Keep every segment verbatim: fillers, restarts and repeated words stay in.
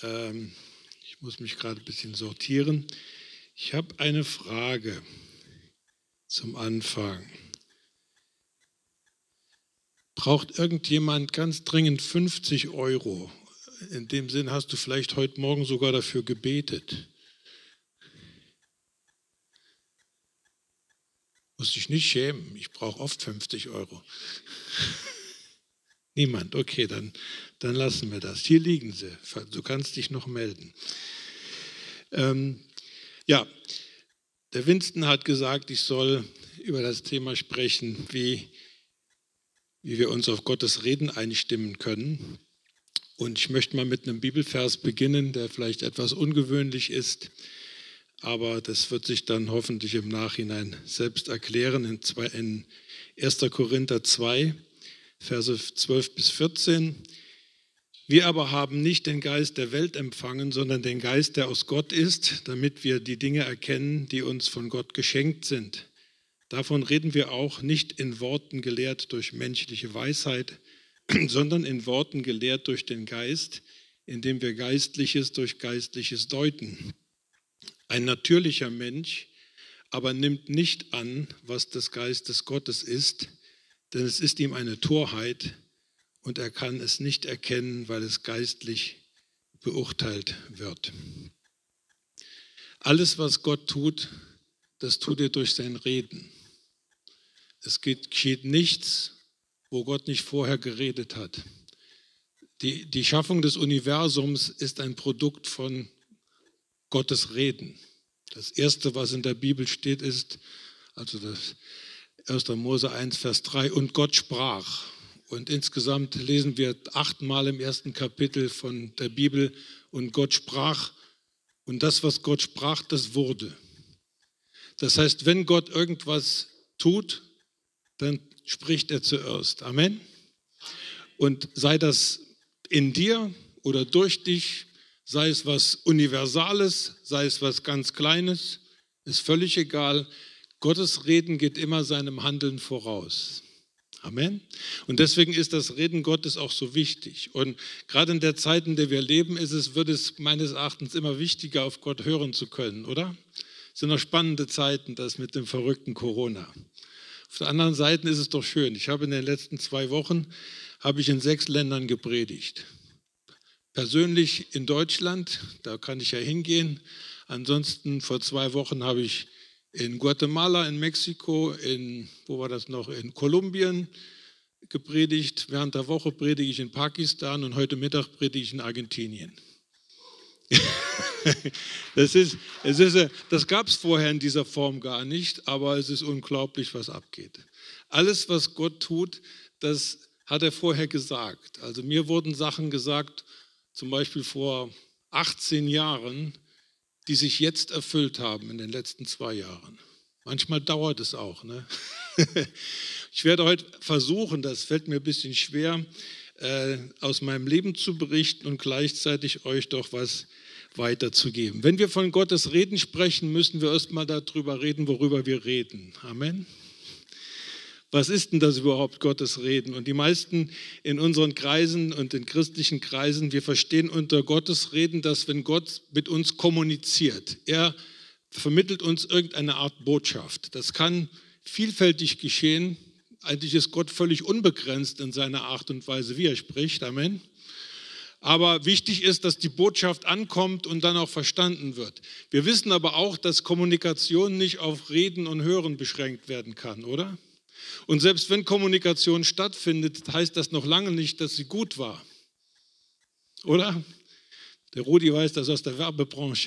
Ähm, ich muss mich gerade ein bisschen sortieren. Ich habe eine Frage zum Anfang. Braucht irgendjemand ganz dringend fünfzig Euro? In dem Sinn hast du vielleicht heute Morgen sogar dafür gebetet. Muss dich nicht schämen, ich brauche oft fünfzig Euro. Niemand, okay, dann, dann lassen wir das. Hier liegen sie, du kannst dich noch melden. Ähm, ja, der Winston hat gesagt, ich soll über das Thema sprechen, wie, wie wir uns auf Gottes Reden einstimmen können. Und ich möchte mal mit einem Bibelvers beginnen, der vielleicht etwas ungewöhnlich ist, aber das wird sich dann hoffentlich im Nachhinein selbst erklären. In, zwei, in erster Korinther zwei, Verse zwölf bis vierzehn. Wir aber haben nicht den Geist der Welt empfangen, sondern den Geist, der aus Gott ist, damit wir die Dinge erkennen, die uns von Gott geschenkt sind. Davon reden wir auch nicht in Worten gelehrt durch menschliche Weisheit, sondern in Worten gelehrt durch den Geist, indem wir Geistliches durch Geistliches deuten. Ein natürlicher Mensch aber nimmt nicht an, was des Geistes Gottes ist, denn es ist ihm eine Torheit und er kann es nicht erkennen, weil es geistlich beurteilt wird. Alles, was Gott tut, das tut er durch sein Reden. Es geschieht nichts, wo Gott nicht vorher geredet hat. Die, die Schaffung des Universums ist ein Produkt von Gottes Reden. Das Erste, was in der Bibel steht, ist, also das erster Mose eins, Vers drei, und Gott sprach. Und insgesamt lesen wir achtmal im ersten Kapitel von der Bibel, und Gott sprach. Und das, was Gott sprach, das wurde. Das heißt, wenn Gott irgendwas tut, dann spricht er zuerst. Amen. Und sei das in dir oder durch dich, sei es was Universales, sei es was ganz Kleines, ist völlig egal. Gottes Reden geht immer seinem Handeln voraus. Amen. Und deswegen ist das Reden Gottes auch so wichtig. Und gerade in der Zeit, in der wir leben, ist es, wird es meines Erachtens immer wichtiger, auf Gott hören zu können, oder? Es sind noch spannende Zeiten, das mit dem verrückten Corona. Auf der anderen Seite ist es doch schön. Ich habe in den letzten zwei Wochen habe ich in sechs Ländern gepredigt. Persönlich in Deutschland, da kann ich ja hingehen. Ansonsten vor zwei Wochen habe ich in Guatemala, in Mexiko, in, wo war das noch, in Kolumbien gepredigt. Während der Woche predige ich in Pakistan und heute Mittag predige ich in Argentinien. Das, ist, es ist, das gab es vorher in dieser Form gar nicht, aber es ist unglaublich, was abgeht. Alles, was Gott tut, das hat er vorher gesagt. Also mir wurden Sachen gesagt, zum Beispiel vor achtzehn Jahren, die sich jetzt erfüllt haben in den letzten zwei Jahren. Manchmal dauert es auch. Ne? Ich werde heute versuchen, das fällt mir ein bisschen schwer, äh, aus meinem Leben zu berichten und gleichzeitig euch doch was weiterzugeben. Wenn wir von Gottes Reden sprechen, müssen wir erst mal darüber reden, worüber wir reden. Amen. Was ist denn das überhaupt, Gottes Reden? Und die meisten in unseren Kreisen und in christlichen Kreisen, wir verstehen unter Gottes Reden, dass wenn Gott mit uns kommuniziert, er vermittelt uns irgendeine Art Botschaft. Das kann vielfältig geschehen. Eigentlich ist Gott völlig unbegrenzt in seiner Art und Weise, wie er spricht. Amen. Aber wichtig ist, dass die Botschaft ankommt und dann auch verstanden wird. Wir wissen aber auch, dass Kommunikation nicht auf Reden und Hören beschränkt werden kann, oder? Und selbst wenn Kommunikation stattfindet, heißt das noch lange nicht, dass sie gut war. Oder? Der Rudi weiß das aus der Werbebranche.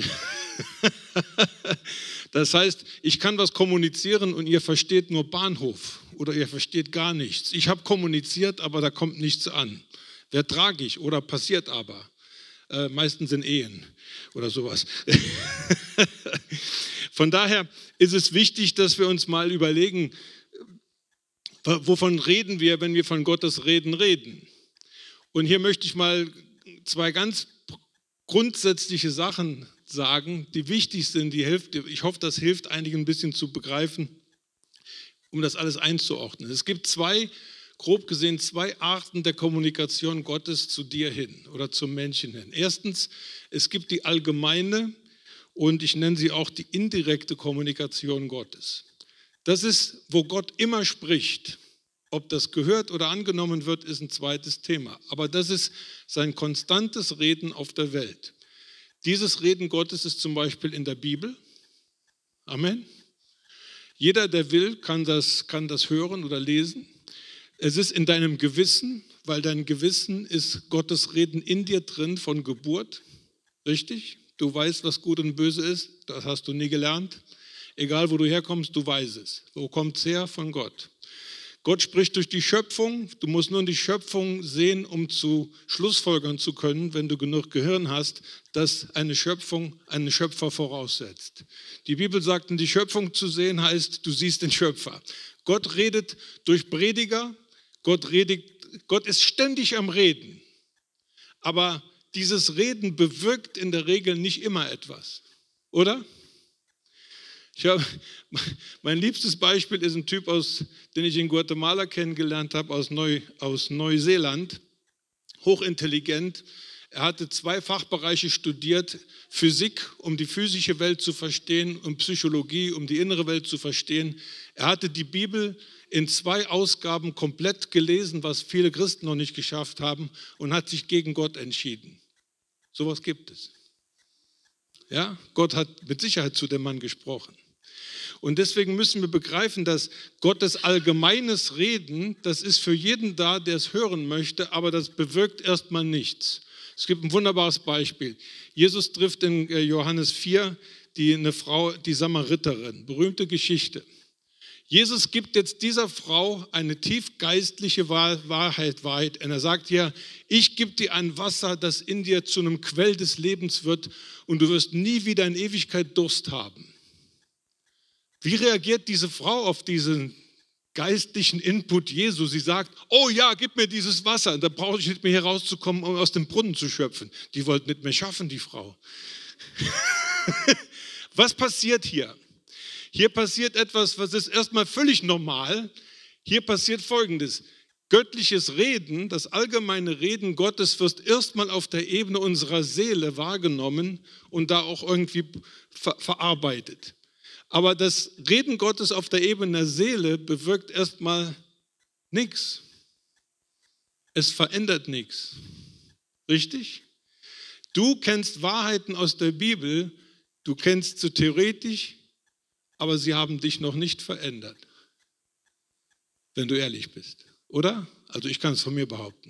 Das heißt, ich kann was kommunizieren und ihr versteht nur Bahnhof oder ihr versteht gar nichts. Ich habe kommuniziert, aber da kommt nichts an. Wäre tragisch oder passiert aber. Äh, meistens in Ehen oder sowas. Von daher ist es wichtig, dass wir uns mal überlegen, wovon reden wir, wenn wir von Gottes Reden reden? Und hier möchte ich mal zwei ganz grundsätzliche Sachen sagen, die wichtig sind. Die hilft, ich hoffe, das hilft einigen ein bisschen zu begreifen, um das alles einzuordnen. Es gibt zwei grob gesehen zwei Arten der Kommunikation Gottes zu dir hin oder zum Menschen hin. Erstens, es gibt die allgemeine und ich nenne sie auch die indirekte Kommunikation Gottes. Das ist, wo Gott immer spricht. Ob das gehört oder angenommen wird, ist ein zweites Thema. Aber das ist sein konstantes Reden auf der Welt. Dieses Reden Gottes ist zum Beispiel in der Bibel. Amen. Jeder, der will, kann das, kann das hören oder lesen. Es ist in deinem Gewissen, weil dein Gewissen ist Gottes Reden in dir drin von Geburt. Richtig? Du weißt, was gut und böse ist. Das hast du nie gelernt. Egal, wo du herkommst, du weißt es. Wo kommt es her? Von Gott. Gott spricht durch die Schöpfung. Du musst nur die Schöpfung sehen, um zu schlussfolgern zu können, wenn du genug Gehirn hast, dass eine Schöpfung einen Schöpfer voraussetzt. Die Bibel sagt, die Schöpfung zu sehen heißt, du siehst den Schöpfer. Gott redet durch Prediger. Gott, redet, Gott ist ständig am Reden. Aber dieses Reden bewirkt in der Regel nicht immer etwas. Oder? Ich hab, mein liebstes Beispiel ist ein Typ, aus, den ich in Guatemala kennengelernt habe, aus, Neu, aus Neuseeland. Hochintelligent. Er hatte zwei Fachbereiche studiert, Physik, um die physische Welt zu verstehen, und Psychologie, um die innere Welt zu verstehen. Er hatte die Bibel in zwei Ausgaben komplett gelesen, was viele Christen noch nicht geschafft haben, und hat sich gegen Gott entschieden. Sowas gibt es. Ja, Gott hat mit Sicherheit zu dem Mann gesprochen. Und deswegen müssen wir begreifen, dass Gottes allgemeines Reden, das ist für jeden da, der es hören möchte, aber das bewirkt erstmal nichts. Es gibt ein wunderbares Beispiel. Jesus trifft in Johannes vier die, eine Frau, die Samariterin, berühmte Geschichte. Jesus gibt jetzt dieser Frau eine tiefgeistliche Wahrheit, Wahrheit. Und er sagt ihr, ich gebe dir ein Wasser, das in dir zu einem Quell des Lebens wird und du wirst nie wieder in Ewigkeit Durst haben. Wie reagiert diese Frau auf diesen geistlichen Input Jesu? Sie sagt, oh ja, gib mir dieses Wasser, da brauche ich nicht mehr hier rauszukommen, um aus dem Brunnen zu schöpfen. Die wollten nicht mehr schaffen, die Frau. Was passiert hier? Hier passiert etwas, was ist erstmal völlig normal. Hier passiert Folgendes. Göttliches Reden, das allgemeine Reden Gottes wird erstmal auf der Ebene unserer Seele wahrgenommen und da auch irgendwie ver- verarbeitet. Aber das Reden Gottes auf der Ebene der Seele bewirkt erstmal nichts. Es verändert nichts. Richtig? Du kennst Wahrheiten aus der Bibel, du kennst sie theoretisch, aber sie haben dich noch nicht verändert. Wenn du ehrlich bist, oder? Also ich kann es von mir behaupten.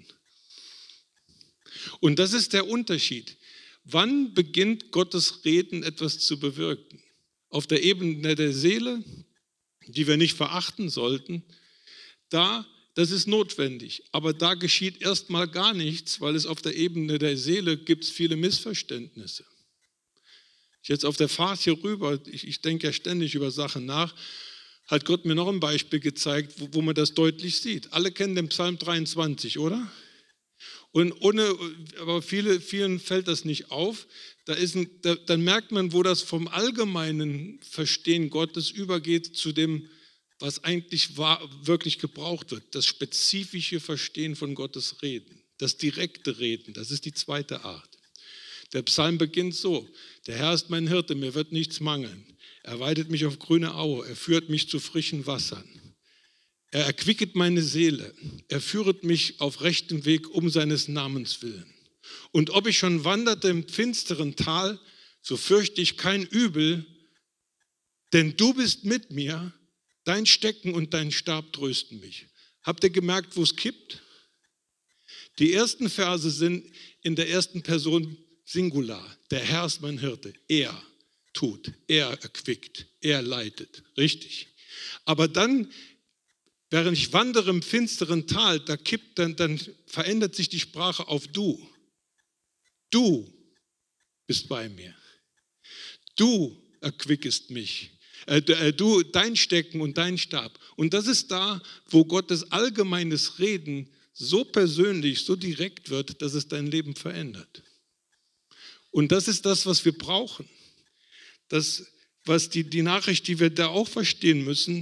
Und das ist der Unterschied. Wann beginnt Gottes Reden etwas zu bewirken? Auf der Ebene der Seele, die wir nicht verachten sollten, da, das ist notwendig. Aber da geschieht erstmal gar nichts, weil es auf der Ebene der Seele gibt es viele Missverständnisse. Ich jetzt auf der Fahrt hier rüber, ich, ich denke ja ständig über Sachen nach, hat Gott mir noch ein Beispiel gezeigt, wo, wo man das deutlich sieht. Alle kennen den Psalm dreiundzwanzig, oder? Und ohne, aber viele, vielen fällt das nicht auf. Da ist ein, da, dann merkt man, wo das vom allgemeinen Verstehen Gottes übergeht zu dem, was eigentlich wahr, wirklich gebraucht wird. Das spezifische Verstehen von Gottes Reden, das direkte Reden, das ist die zweite Art. Der Psalm beginnt so: Der Herr ist mein Hirte, mir wird nichts mangeln. Er weidet mich auf grüne Aue, er führt mich zu frischen Wassern. Er erquicket meine Seele, er führet mich auf rechtem Weg um seines Namens willen. Und ob ich schon wanderte im finsteren Tal, so fürchte ich kein Übel, denn du bist mit mir, dein Stecken und dein Stab trösten mich. Habt ihr gemerkt, wo es kippt? Die ersten Verse sind in der ersten Person Singular. Der Herr ist mein Hirte, er tut, er erquickt, er leitet, richtig. Aber dann, während ich wandere im finsteren Tal, da kippt, dann, dann verändert sich die Sprache auf du. Du bist bei mir. Du erquickest mich. Äh, du, dein Stecken und dein Stab. Und das ist da, wo Gottes allgemeines Reden so persönlich, so direkt wird, dass es dein Leben verändert. Und das ist das, was wir brauchen. Das, was die, die Nachricht, die wir da auch verstehen müssen,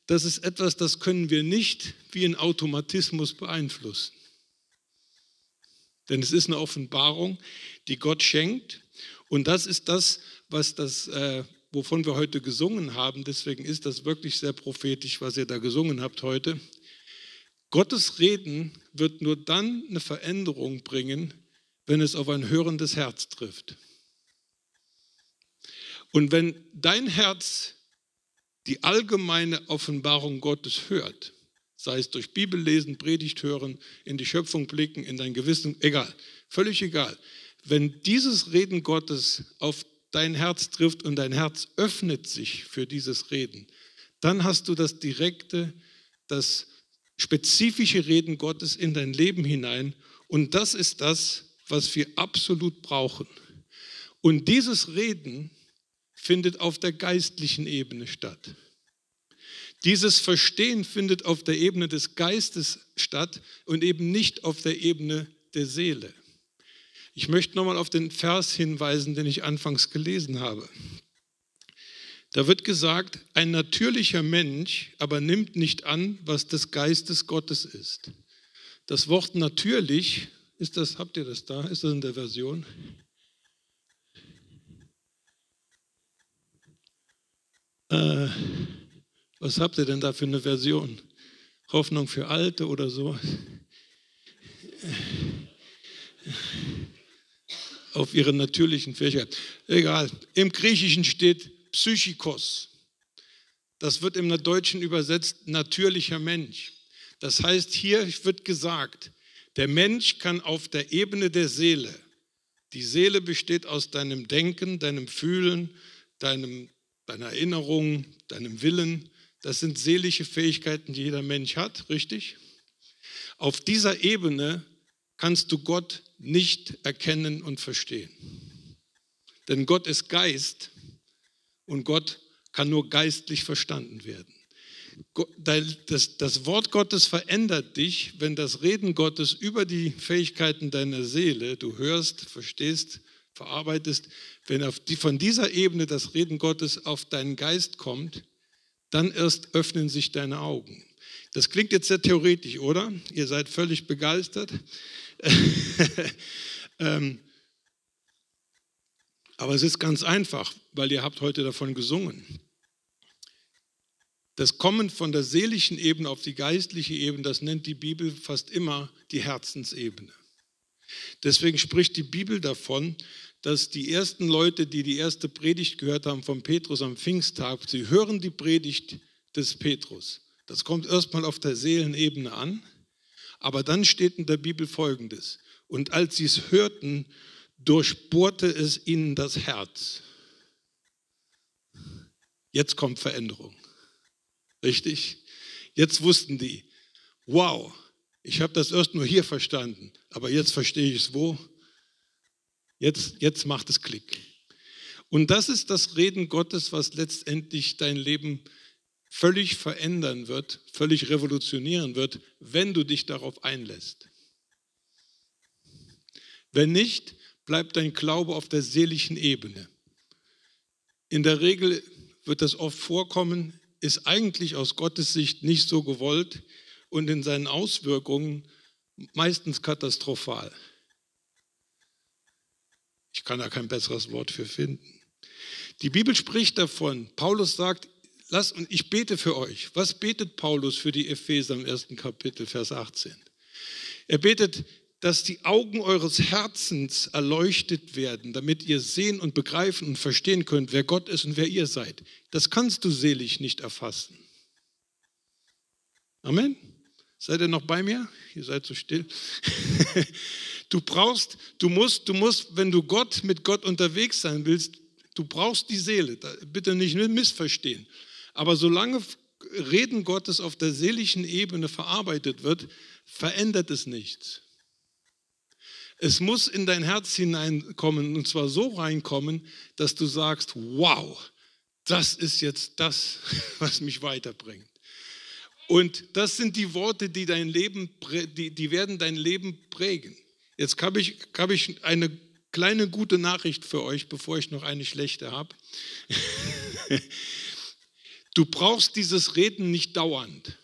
das ist etwas, das können wir nicht wie ein Automatismus beeinflussen. Denn es ist eine Offenbarung, die Gott schenkt. Und das ist das, was das, äh, wovon wir heute gesungen haben. Deswegen ist das wirklich sehr prophetisch, was ihr da gesungen habt heute. Gottes Reden wird nur dann eine Veränderung bringen, wenn es auf ein hörendes Herz trifft. Und wenn dein Herz die allgemeine Offenbarung Gottes hört, sei es durch Bibellesen, Predigt hören, in die Schöpfung blicken, in dein Gewissen, egal, völlig egal. Wenn dieses Reden Gottes auf dein Herz trifft und dein Herz öffnet sich für dieses Reden, dann hast du das direkte, das spezifische Reden Gottes in dein Leben hinein. Und das ist das, was wir absolut brauchen. Und dieses Reden findet auf der geistlichen Ebene statt. Dieses Verstehen findet auf der Ebene des Geistes statt und eben nicht auf der Ebene der Seele. Ich möchte nochmal auf den Vers hinweisen, den ich anfangs gelesen habe. Da wird gesagt, ein natürlicher Mensch aber nimmt nicht an, was des Geistes Gottes ist. Das Wort natürlich, ist das, habt ihr das da? Ist das in der Version? Äh, was habt ihr denn da für eine Version? Hoffnung für Alte oder so? Auf ihre natürlichen Fähigkeiten. Egal. Im Griechischen steht Psychikos. Das wird im Deutschen übersetzt natürlicher Mensch. Das heißt, hier wird gesagt, der Mensch kann auf der Ebene der Seele, die Seele besteht aus deinem Denken, deinem Fühlen, deinem, deiner Erinnerung, deinem Willen. Das sind seelische Fähigkeiten, die jeder Mensch hat, richtig? Auf dieser Ebene kannst du Gott nicht erkennen und verstehen. Denn Gott ist Geist und Gott kann nur geistlich verstanden werden. Das, das Wort Gottes verändert dich, wenn das Reden Gottes über die Fähigkeiten deiner Seele, du hörst, verstehst, verarbeitest, wenn auf die, von dieser Ebene das Reden Gottes auf deinen Geist kommt, dann erst öffnen sich deine Augen. Das klingt jetzt sehr theoretisch, oder? Ihr seid völlig begeistert. ähm, aber es ist ganz einfach, weil ihr habt heute davon gesungen. Das Kommen von der seelischen Ebene auf die geistliche Ebene, das nennt die Bibel fast immer die Herzensebene. Deswegen spricht die Bibel davon, dass die ersten Leute, die die erste Predigt gehört haben von Petrus am Pfingsttag, sie hören die Predigt des Petrus. Das kommt erstmal auf der Seelenebene an, aber dann steht in der Bibel Folgendes. Und als sie es hörten, durchbohrte es ihnen das Herz. Jetzt kommt Veränderung. Richtig? Jetzt wussten die, wow, ich habe das erst nur hier verstanden, aber jetzt verstehe ich es wo? Jetzt, jetzt macht es Klick. Und das ist das Reden Gottes, was letztendlich dein Leben völlig verändern wird, völlig revolutionieren wird, wenn du dich darauf einlässt. Wenn nicht, bleibt dein Glaube auf der seelischen Ebene. In der Regel wird das oft vorkommen, ist eigentlich aus Gottes Sicht nicht so gewollt und in seinen Auswirkungen meistens katastrophal. Ich kann da kein besseres Wort für finden. Die Bibel spricht davon, Paulus sagt, lass, und ich bete für euch. Was betet Paulus für die Epheser im ersten Kapitel, Vers achtzehn? Er betet, dass die Augen eures Herzens erleuchtet werden, damit ihr sehen und begreifen und verstehen könnt, wer Gott ist und wer ihr seid. Das kannst du seelisch nicht erfassen. Amen? Seid ihr noch bei mir? Ihr seid so still. Du brauchst, du musst, du musst, wenn du Gott mit Gott unterwegs sein willst, du brauchst die Seele. Bitte nicht missverstehen. Aber solange Reden Gottes auf der seelischen Ebene verarbeitet wird, verändert es nichts. Es muss in dein Herz hineinkommen und zwar so reinkommen, dass du sagst, wow, das ist jetzt das, was mich weiterbringt. Und das sind die Worte, die dein Leben, die, die werden dein Leben prägen. Jetzt habe ich, habe ich eine kleine gute Nachricht für euch, bevor ich noch eine schlechte habe. Du brauchst dieses Reden nicht dauernd.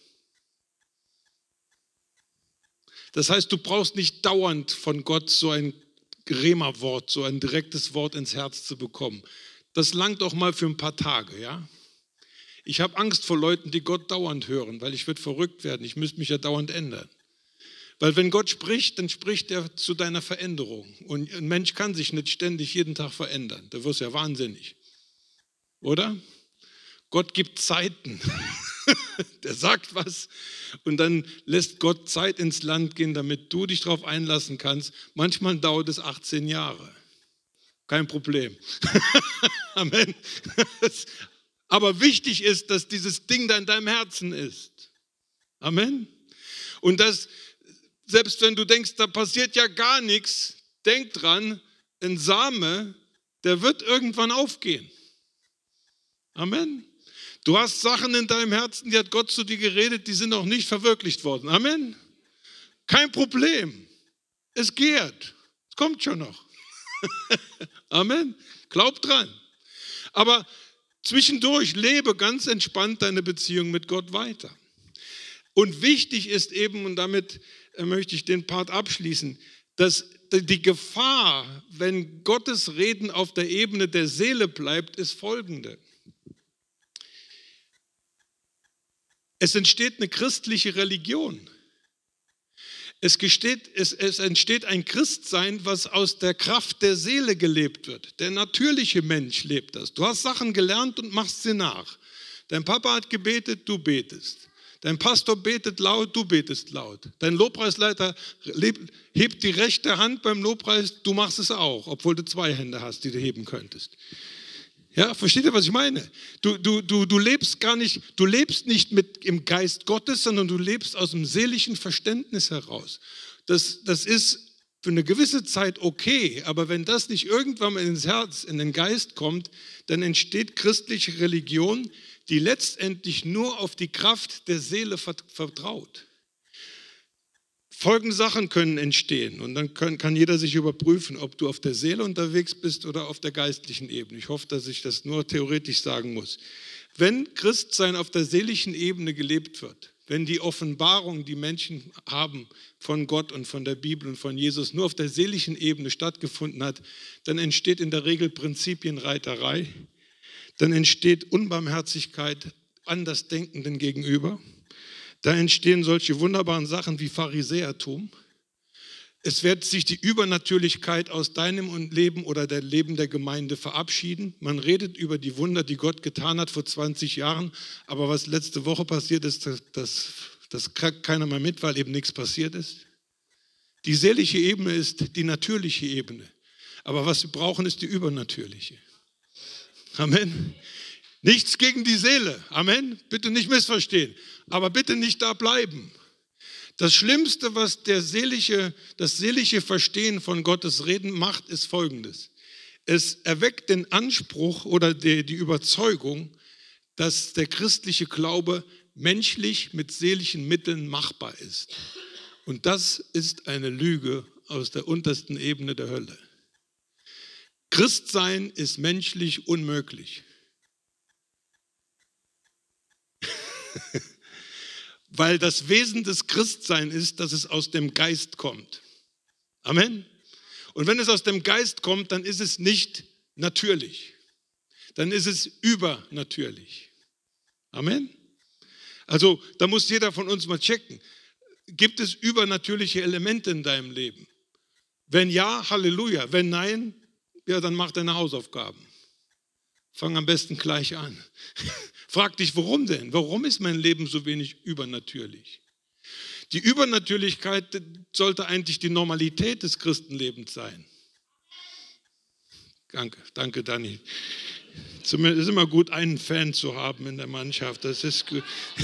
Das heißt, du brauchst nicht dauernd von Gott so ein Rema-Wort, so ein direktes Wort ins Herz zu bekommen. Das langt auch mal für ein paar Tage, ja. Ich habe Angst vor Leuten, die Gott dauernd hören, weil ich würde verrückt werden. Ich müsste mich ja dauernd ändern. Weil wenn Gott spricht, dann spricht er zu deiner Veränderung. Und ein Mensch kann sich nicht ständig jeden Tag verändern. Da wirst du ja wahnsinnig. Oder? Gott gibt Zeiten. Der sagt was und dann lässt Gott Zeit ins Land gehen, damit du dich darauf einlassen kannst. Manchmal dauert es achtzehn Jahre. Kein Problem. Amen. Aber wichtig ist, dass dieses Ding da in deinem Herzen ist. Amen. Und dass, selbst wenn du denkst, da passiert ja gar nichts, denk dran, ein Same, der wird irgendwann aufgehen. Amen. Du hast Sachen in deinem Herzen, die hat Gott zu dir geredet, die sind noch nicht verwirklicht worden. Amen. Kein Problem. Es geht. Es kommt schon noch. Amen. Glaub dran. Aber zwischendurch lebe ganz entspannt deine Beziehung mit Gott weiter. Und wichtig ist eben, und damit möchte ich den Part abschließen, dass die Gefahr, wenn Gottes Reden auf der Ebene der Seele bleibt, ist folgende. Es entsteht eine christliche Religion. Es, gesteht, es, es entsteht ein Christsein, was aus der Kraft der Seele gelebt wird. Der natürliche Mensch lebt das. Du hast Sachen gelernt und machst sie nach. Dein Papa hat gebetet, du betest. Dein Pastor betet laut, du betest laut. Dein Lobpreisleiter hebt die rechte Hand beim Lobpreis, du machst es auch, obwohl du zwei Hände hast, die du heben könntest. Ja, versteht ihr, was ich meine? Du, du, du, du lebst gar nicht, du lebst nicht mit im Geist Gottes, sondern du lebst aus dem seelischen Verständnis heraus. Das, das ist für eine gewisse Zeit okay, aber wenn das nicht irgendwann mal ins Herz, in den Geist kommt, dann entsteht christliche Religion, die letztendlich nur auf die Kraft der Seele vertraut. Folgende Sachen können entstehen und dann können, kann jeder sich überprüfen, ob du auf der Seele unterwegs bist oder auf der geistlichen Ebene. Ich hoffe, dass ich das nur theoretisch sagen muss. Wenn Christsein auf der seelischen Ebene gelebt wird, wenn die Offenbarung, die Menschen haben von Gott und von der Bibel und von Jesus, nur auf der seelischen Ebene stattgefunden hat, dann entsteht in der Regel Prinzipienreiterei, dann entsteht Unbarmherzigkeit Andersdenkenden gegenüber. Da entstehen solche wunderbaren Sachen wie Pharisäertum. Es wird sich die Übernatürlichkeit aus deinem Leben oder dem Leben der Gemeinde verabschieden. Man redet über die Wunder, die Gott getan hat vor zwanzig Jahren, aber was letzte Woche passiert ist, das, das, das kriegt keiner mehr mit, weil eben nichts passiert ist. Die seelische Ebene ist die natürliche Ebene, aber was wir brauchen, ist die übernatürliche. Amen. Nichts gegen die Seele. Amen. Bitte nicht missverstehen. Aber bitte nicht da bleiben. Das Schlimmste, was der seelische, das seelische Verstehen von Gottes Reden macht, ist Folgendes. Es erweckt den Anspruch oder die, die Überzeugung, dass der christliche Glaube menschlich mit seelischen Mitteln machbar ist. Und das ist eine Lüge aus der untersten Ebene der Hölle. Christsein ist menschlich unmöglich. Weil das Wesen des Christseins ist, dass es aus dem Geist kommt. Amen. Und wenn es aus dem Geist kommt, dann ist es nicht natürlich. Dann ist es übernatürlich. Amen. Also da muss jeder von uns mal checken. Gibt es übernatürliche Elemente in deinem Leben? Wenn ja, Halleluja. Wenn nein, ja, dann mach deine Hausaufgaben. Fang am besten gleich an. Frag dich, warum denn? Warum ist mein Leben so wenig übernatürlich? Die Übernatürlichkeit sollte eigentlich die Normalität des Christenlebens sein. Danke, danke, Dani. Es ist immer gut, einen Fan zu haben in der Mannschaft. Das ist gut.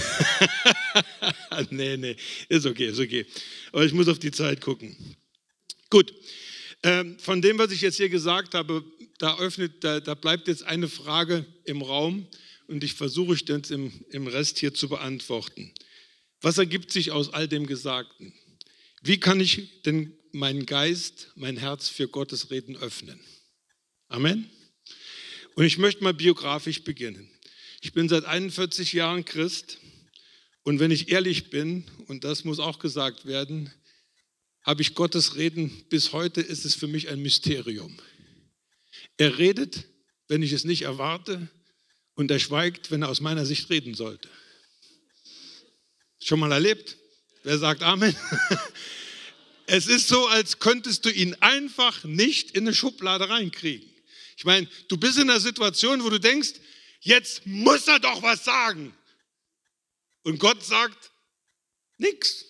nee, nee, ist okay, ist okay. Aber ich muss auf die Zeit gucken. Gut, ähm, von dem, was ich jetzt hier gesagt habe, da, öffnet, da, da bleibt jetzt eine Frage im Raum. Und ich versuche es jetzt im, im Rest hier zu beantworten. Was ergibt sich aus all dem Gesagten? Wie kann ich denn meinen Geist, mein Herz für Gottes Reden öffnen? Amen. Und ich möchte mal biografisch beginnen. Ich bin seit einundvierzig Jahren Christ und wenn ich ehrlich bin, und das muss auch gesagt werden, habe ich Gottes Reden, bis heute ist es für mich ein Mysterium. Er redet, wenn ich es nicht erwarte, und er schweigt, wenn er aus meiner Sicht reden sollte. Schon mal erlebt? Wer sagt Amen? Es ist so, als könntest du ihn einfach nicht in eine Schublade reinkriegen. Ich meine, du bist in einer Situation, wo du denkst, jetzt muss er doch was sagen. Und Gott sagt nichts.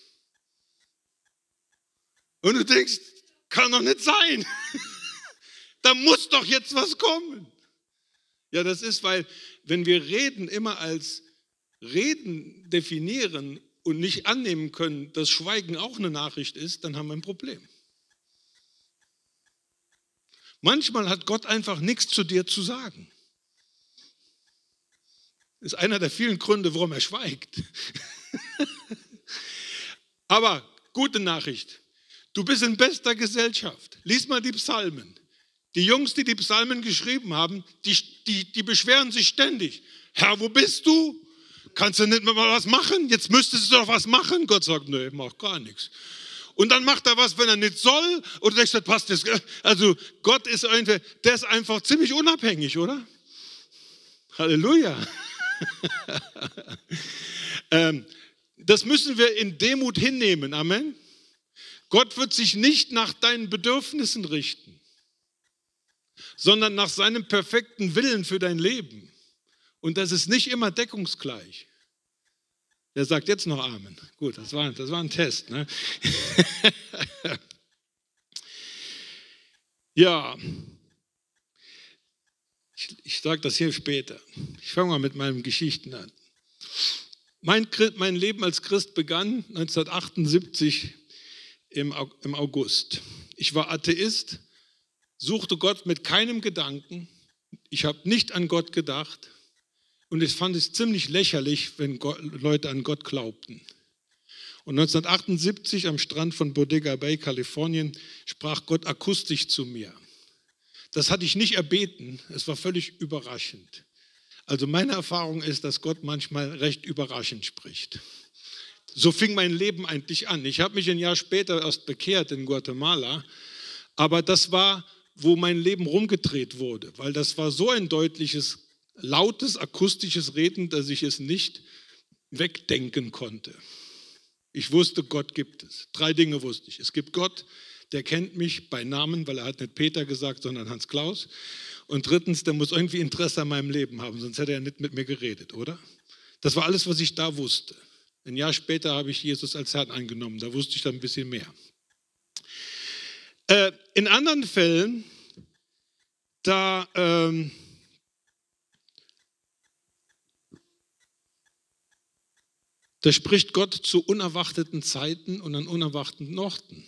Und du denkst, kann doch nicht sein. Da muss doch jetzt was kommen. Ja, das ist, weil wenn wir Reden immer als Reden definieren und nicht annehmen können, dass Schweigen auch eine Nachricht ist, dann haben wir ein Problem. Manchmal hat Gott einfach nichts zu dir zu sagen. Das ist einer der vielen Gründe, warum er schweigt. Aber gute Nachricht, du bist in bester Gesellschaft. Lies mal die Psalmen. Die Jungs, die die Psalmen geschrieben haben, die, die, die beschweren sich ständig. Herr, wo bist du? Kannst du nicht mal was machen? Jetzt müsstest du doch was machen. Gott sagt, nee, ich mach gar nichts. Und dann macht er was, wenn er nicht soll. Und denkst, das passt jetzt. Also Gott ist einfach, der ist einfach ziemlich unabhängig, oder? Halleluja. ähm, das müssen wir in Demut hinnehmen. Amen. Gott wird sich nicht nach deinen Bedürfnissen richten, sondern nach seinem perfekten Willen für dein Leben. Und das ist nicht immer deckungsgleich. Wer sagt jetzt noch Amen? Gut, das war, das war ein Test. Ne? Ja, ich, ich sage das hier später. Ich fange mal mit meinen Geschichten an. Mein, mein Leben als Christ begann neunzehnhundertachtundsiebzig im, im August. Ich war Atheist, suchte Gott mit keinem Gedanken. Ich habe nicht an Gott gedacht. Und ich fand es ziemlich lächerlich, wenn Gott, Leute an Gott glaubten. Und neunzehnhundertachtundsiebzig am Strand von Bodega Bay, Kalifornien, sprach Gott akustisch zu mir. Das hatte ich nicht erbeten, es war völlig überraschend. Also meine Erfahrung ist, dass Gott manchmal recht überraschend spricht. So fing mein Leben eigentlich an. Ich habe mich ein Jahr später erst bekehrt in Guatemala, aber das war, wo mein Leben rumgedreht wurde, weil das war so ein deutliches, lautes, akustisches Reden, dass ich es nicht wegdenken konnte. Ich wusste, Gott gibt es. Drei Dinge wusste ich. Es gibt Gott, der kennt mich bei Namen, weil er hat nicht Peter gesagt, sondern Hans Klaus. Und drittens, der muss irgendwie Interesse an meinem Leben haben, sonst hätte er nicht mit mir geredet, oder? Das war alles, was ich da wusste. Ein Jahr später habe ich Jesus als Herrn angenommen, da wusste ich dann ein bisschen mehr. Äh, in anderen Fällen, da... Ähm, Da spricht Gott zu unerwarteten Zeiten und an unerwarteten Orten.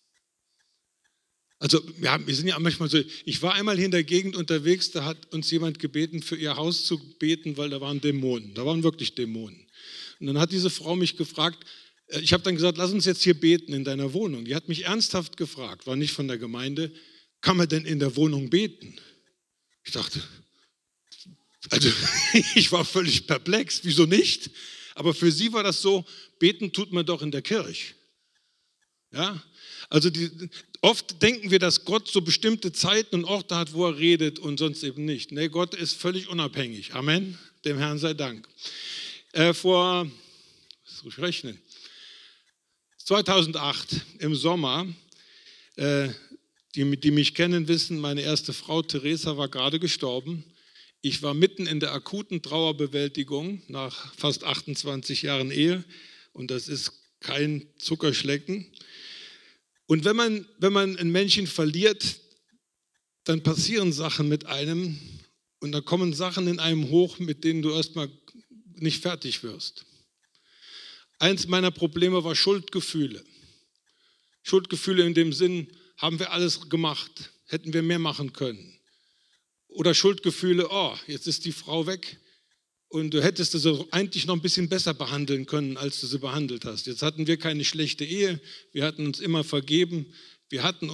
Also ja, wir sind ja manchmal so, ich war einmal hier in der Gegend unterwegs, da hat uns jemand gebeten, für ihr Haus zu beten, weil da waren Dämonen, da waren wirklich Dämonen. Und dann hat diese Frau mich gefragt, ich habe dann gesagt, lass uns jetzt hier beten in deiner Wohnung. Die hat mich ernsthaft gefragt, war nicht von der Gemeinde, kann man denn in der Wohnung beten? Ich dachte, also ich war völlig perplex, wieso nicht? Aber für sie war das so, beten tut man doch in der Kirche. Ja? Also die, oft denken wir, dass Gott so bestimmte Zeiten und Orte hat, wo er redet und sonst eben nicht. Nee, Gott ist völlig unabhängig. Amen. Dem Herrn sei Dank. Äh, vor, was muss ich rechnen? zweitausendacht im Sommer, äh, die, die mich kennen, wissen, meine erste Frau Theresa war gerade gestorben. Ich war mitten in der akuten Trauerbewältigung nach fast achtundzwanzig Jahren Ehe und das ist kein Zuckerschlecken. Und wenn man, wenn man ein Männchen verliert, dann passieren Sachen mit einem und da kommen Sachen in einem hoch, mit denen du erstmal nicht fertig wirst. Eins meiner Probleme war Schuldgefühle. Schuldgefühle in dem Sinn, haben wir alles gemacht, hätten wir mehr machen können. Oder Schuldgefühle, oh, jetzt ist die Frau weg und du hättest sie eigentlich noch ein bisschen besser behandeln können, als du sie behandelt hast. Jetzt hatten wir keine schlechte Ehe, wir hatten uns immer vergeben, wir hatten uns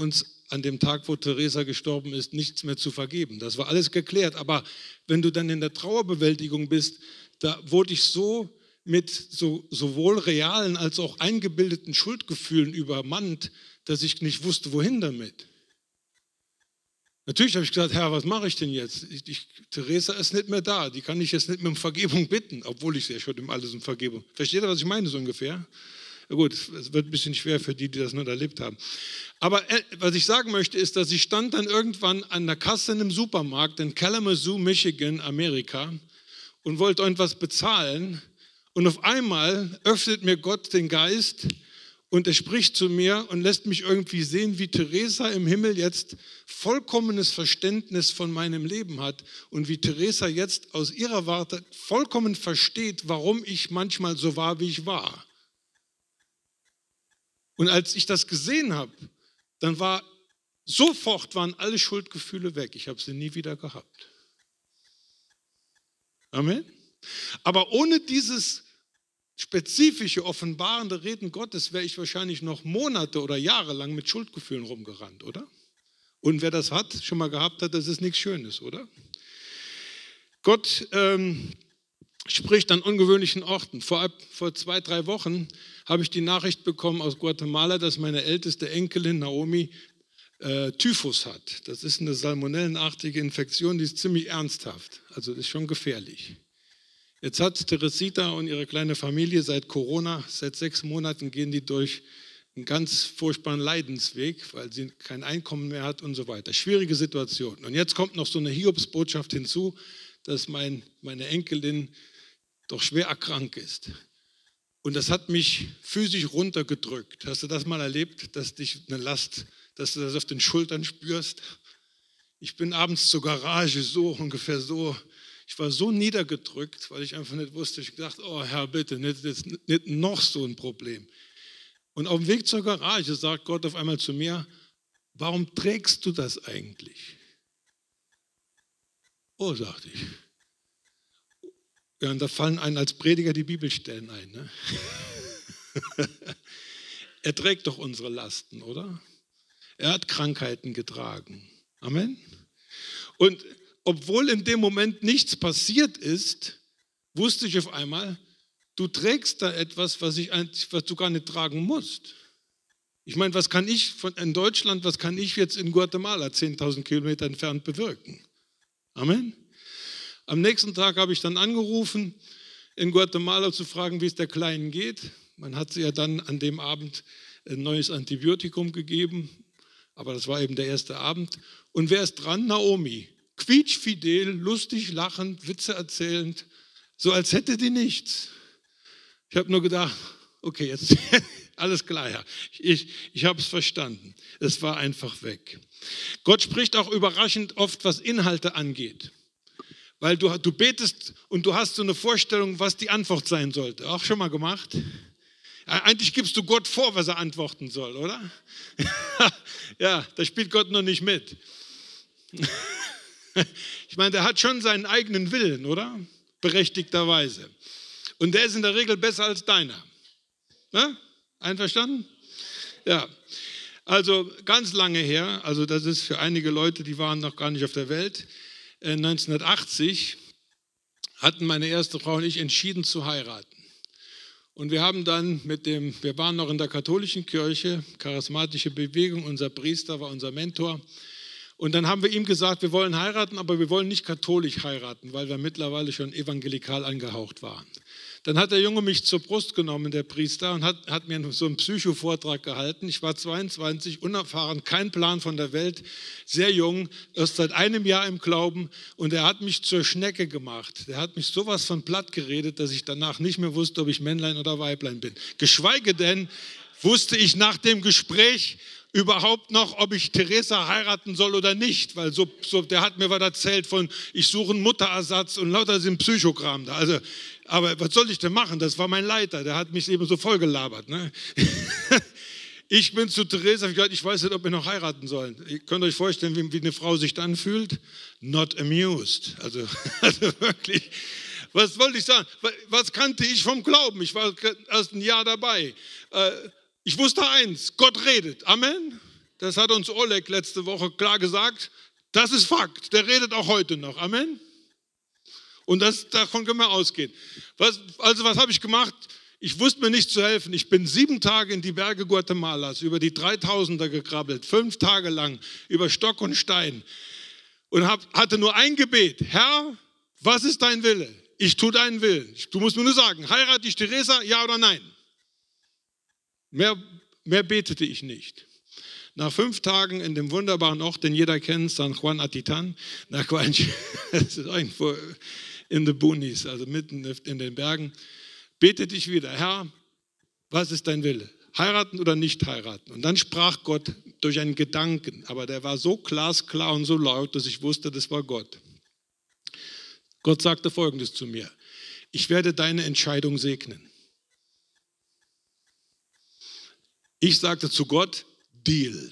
an dem Tag, wo Teresa gestorben ist, nichts mehr zu vergeben. Das war alles geklärt. Aber wenn du dann in der Trauerbewältigung bist, da wurde ich so mit so, sowohl realen als auch eingebildeten Schuldgefühlen übermannt, dass ich nicht wusste, wohin damit. Natürlich habe ich gesagt, Herr, was mache ich denn jetzt? Ich, ich, Teresa ist nicht mehr da, die kann ich jetzt nicht mehr um Vergebung bitten, obwohl ich sie ja schon im alles um Vergebung. Versteht ihr, was ich meine so ungefähr? Ja gut, es wird ein bisschen schwer für die, die das nicht erlebt haben. Aber äh, was ich sagen möchte, ist, dass ich stand dann irgendwann an der Kasse in einem Supermarkt in Kalamazoo, Michigan, Amerika und wollte irgendwas bezahlen. Und auf einmal öffnet mir Gott den Geist und er spricht zu mir und lässt mich irgendwie sehen, wie Teresa im Himmel jetzt vollkommenes Verständnis von meinem Leben hat und wie Teresa jetzt aus ihrer Warte vollkommen versteht, warum ich manchmal so war, wie ich war. Und als ich das gesehen habe, dann war sofort waren alle Schuldgefühle weg. Ich habe sie nie wieder gehabt. Amen. Aber ohne dieses spezifische, offenbarende Reden Gottes wäre ich wahrscheinlich noch Monate oder Jahre lang mit Schuldgefühlen rumgerannt, oder? Und wer das hat, schon mal gehabt hat, das ist nichts Schönes, oder? Gott ähm, spricht an ungewöhnlichen Orten. Vor, vor zwei, drei Wochen habe ich die Nachricht bekommen aus Guatemala, dass meine älteste Enkelin Naomi äh, Typhus hat. Das ist eine salmonellenartige Infektion, die ist ziemlich ernsthaft. Also das ist schon gefährlich. Jetzt hat Teresita und ihre kleine Familie seit Corona, seit sechs Monaten gehen die durch einen ganz furchtbaren Leidensweg, weil sie kein Einkommen mehr hat und so weiter. Schwierige Situation. Und jetzt kommt noch so eine Hiobsbotschaft hinzu, dass mein, meine Enkelin doch schwer erkrankt ist. Und das hat mich physisch runtergedrückt. Hast du das mal erlebt, dass dich eine Last, dass du das auf den Schultern spürst? Ich bin abends zur Garage, so ungefähr so. Ich war so niedergedrückt, weil ich einfach nicht wusste. Ich dachte, oh Herr, bitte, nicht, nicht, nicht noch so ein Problem. Und auf dem Weg zur Garage sagt Gott auf einmal zu mir, warum trägst du das eigentlich? Oh, sagte ich. Ja, und da fallen einem als Prediger die Bibelstellen ein. Ne? Er trägt doch unsere Lasten, oder? Er hat Krankheiten getragen. Amen. Und obwohl in dem Moment nichts passiert ist, wusste ich auf einmal, du trägst da etwas, was, ich, was du gar nicht tragen musst. Ich meine, was kann ich von, in Deutschland, was kann ich jetzt in Guatemala, zehntausend Kilometer entfernt, bewirken? Amen. Am nächsten Tag habe ich dann angerufen, in Guatemala zu fragen, wie es der Kleinen geht. Man hat sie ja dann an dem Abend ein neues Antibiotikum gegeben, aber das war eben der erste Abend. Und wer ist dran? Naomi. Quietschfidel, lustig, lachend, Witze erzählend, so als hätte die nichts. Ich habe nur gedacht, okay, jetzt alles klar, ja. Ich, ich habe es verstanden. Es war einfach weg. Gott spricht auch überraschend oft, was Inhalte angeht. Weil du, du betest und du hast so eine Vorstellung, was die Antwort sein sollte. Auch schon mal gemacht? Eigentlich gibst du Gott vor, was er antworten soll, oder? Ja, da spielt Gott noch nicht mit. Ich meine, der hat schon seinen eigenen Willen, oder? Berechtigterweise. Und der ist in der Regel besser als deiner. Ja? Einverstanden? Ja. Also ganz lange her, also das ist für einige Leute, die waren noch gar nicht auf der Welt, neunzehnhundertachtzig hatten meine erste Frau und ich entschieden zu heiraten. Und wir haben dann mit dem, wir waren noch in der katholischen Kirche, charismatische Bewegung, unser Priester war unser Mentor. Und dann haben wir ihm gesagt, wir wollen heiraten, aber wir wollen nicht katholisch heiraten, weil wir mittlerweile schon evangelikal angehaucht waren. Dann hat der Junge mich zur Brust genommen, der Priester, und hat, hat mir so einen Psycho-Vortrag gehalten. Ich war zweiundzwanzig, unerfahren, kein Plan von der Welt, sehr jung, erst seit einem Jahr im Glauben. Und er hat mich zur Schnecke gemacht. Der hat mich sowas von platt geredet, dass ich danach nicht mehr wusste, ob ich Männlein oder Weiblein bin. Geschweige denn wusste ich nach dem Gespräch überhaupt noch, ob ich Teresa heiraten soll oder nicht, weil so, so, der hat mir was erzählt von, ich suche einen Mutterersatz und lauter sind Psychokram da. Also, aber was soll ich denn machen? Das war mein Leiter, der hat mich eben so voll gelabert. Ne? Ich bin zu Teresa, ich gesagt, ich weiß nicht, ob wir noch heiraten sollen. Ihr könnt euch vorstellen, wie, wie eine Frau sich dann fühlt. Not amused. Also, also wirklich, was wollte ich sagen? Was kannte ich vom Glauben? Ich war erst ein Jahr dabei. Äh, Ich wusste eins, Gott redet. Amen. das hat uns Oleg letzte Woche klar gesagt, das ist Fakt. Der redet auch heute noch. Amen. Und das, davon können wir ausgehen. Was, also was habe ich gemacht? Ich wusste mir nicht zu helfen. Ich bin sieben Tage in die Berge Guatemalas, über die dreitausender gekrabbelt, fünf Tage lang, über Stock und Stein. Und hab, hatte nur ein Gebet. Herr, was ist dein Wille? Ich tue deinen Willen. Du musst mir nur sagen, heirate ich Teresa, ja oder nein? Mehr, mehr betete ich nicht. Nach fünf Tagen in dem wunderbaren Ort, den jeder kennt, San Juan Atitan, nach Guanche, das ist irgendwo in den Boonies, also mitten in den Bergen, betete ich wieder, Herr, was ist dein Wille? Heiraten oder nicht heiraten? Und dann sprach Gott durch einen Gedanken, aber der war so glasklar und so laut, dass ich wusste, das war Gott. Gott sagte Folgendes zu mir, ich werde deine Entscheidung segnen. Ich sagte zu Gott, Deal.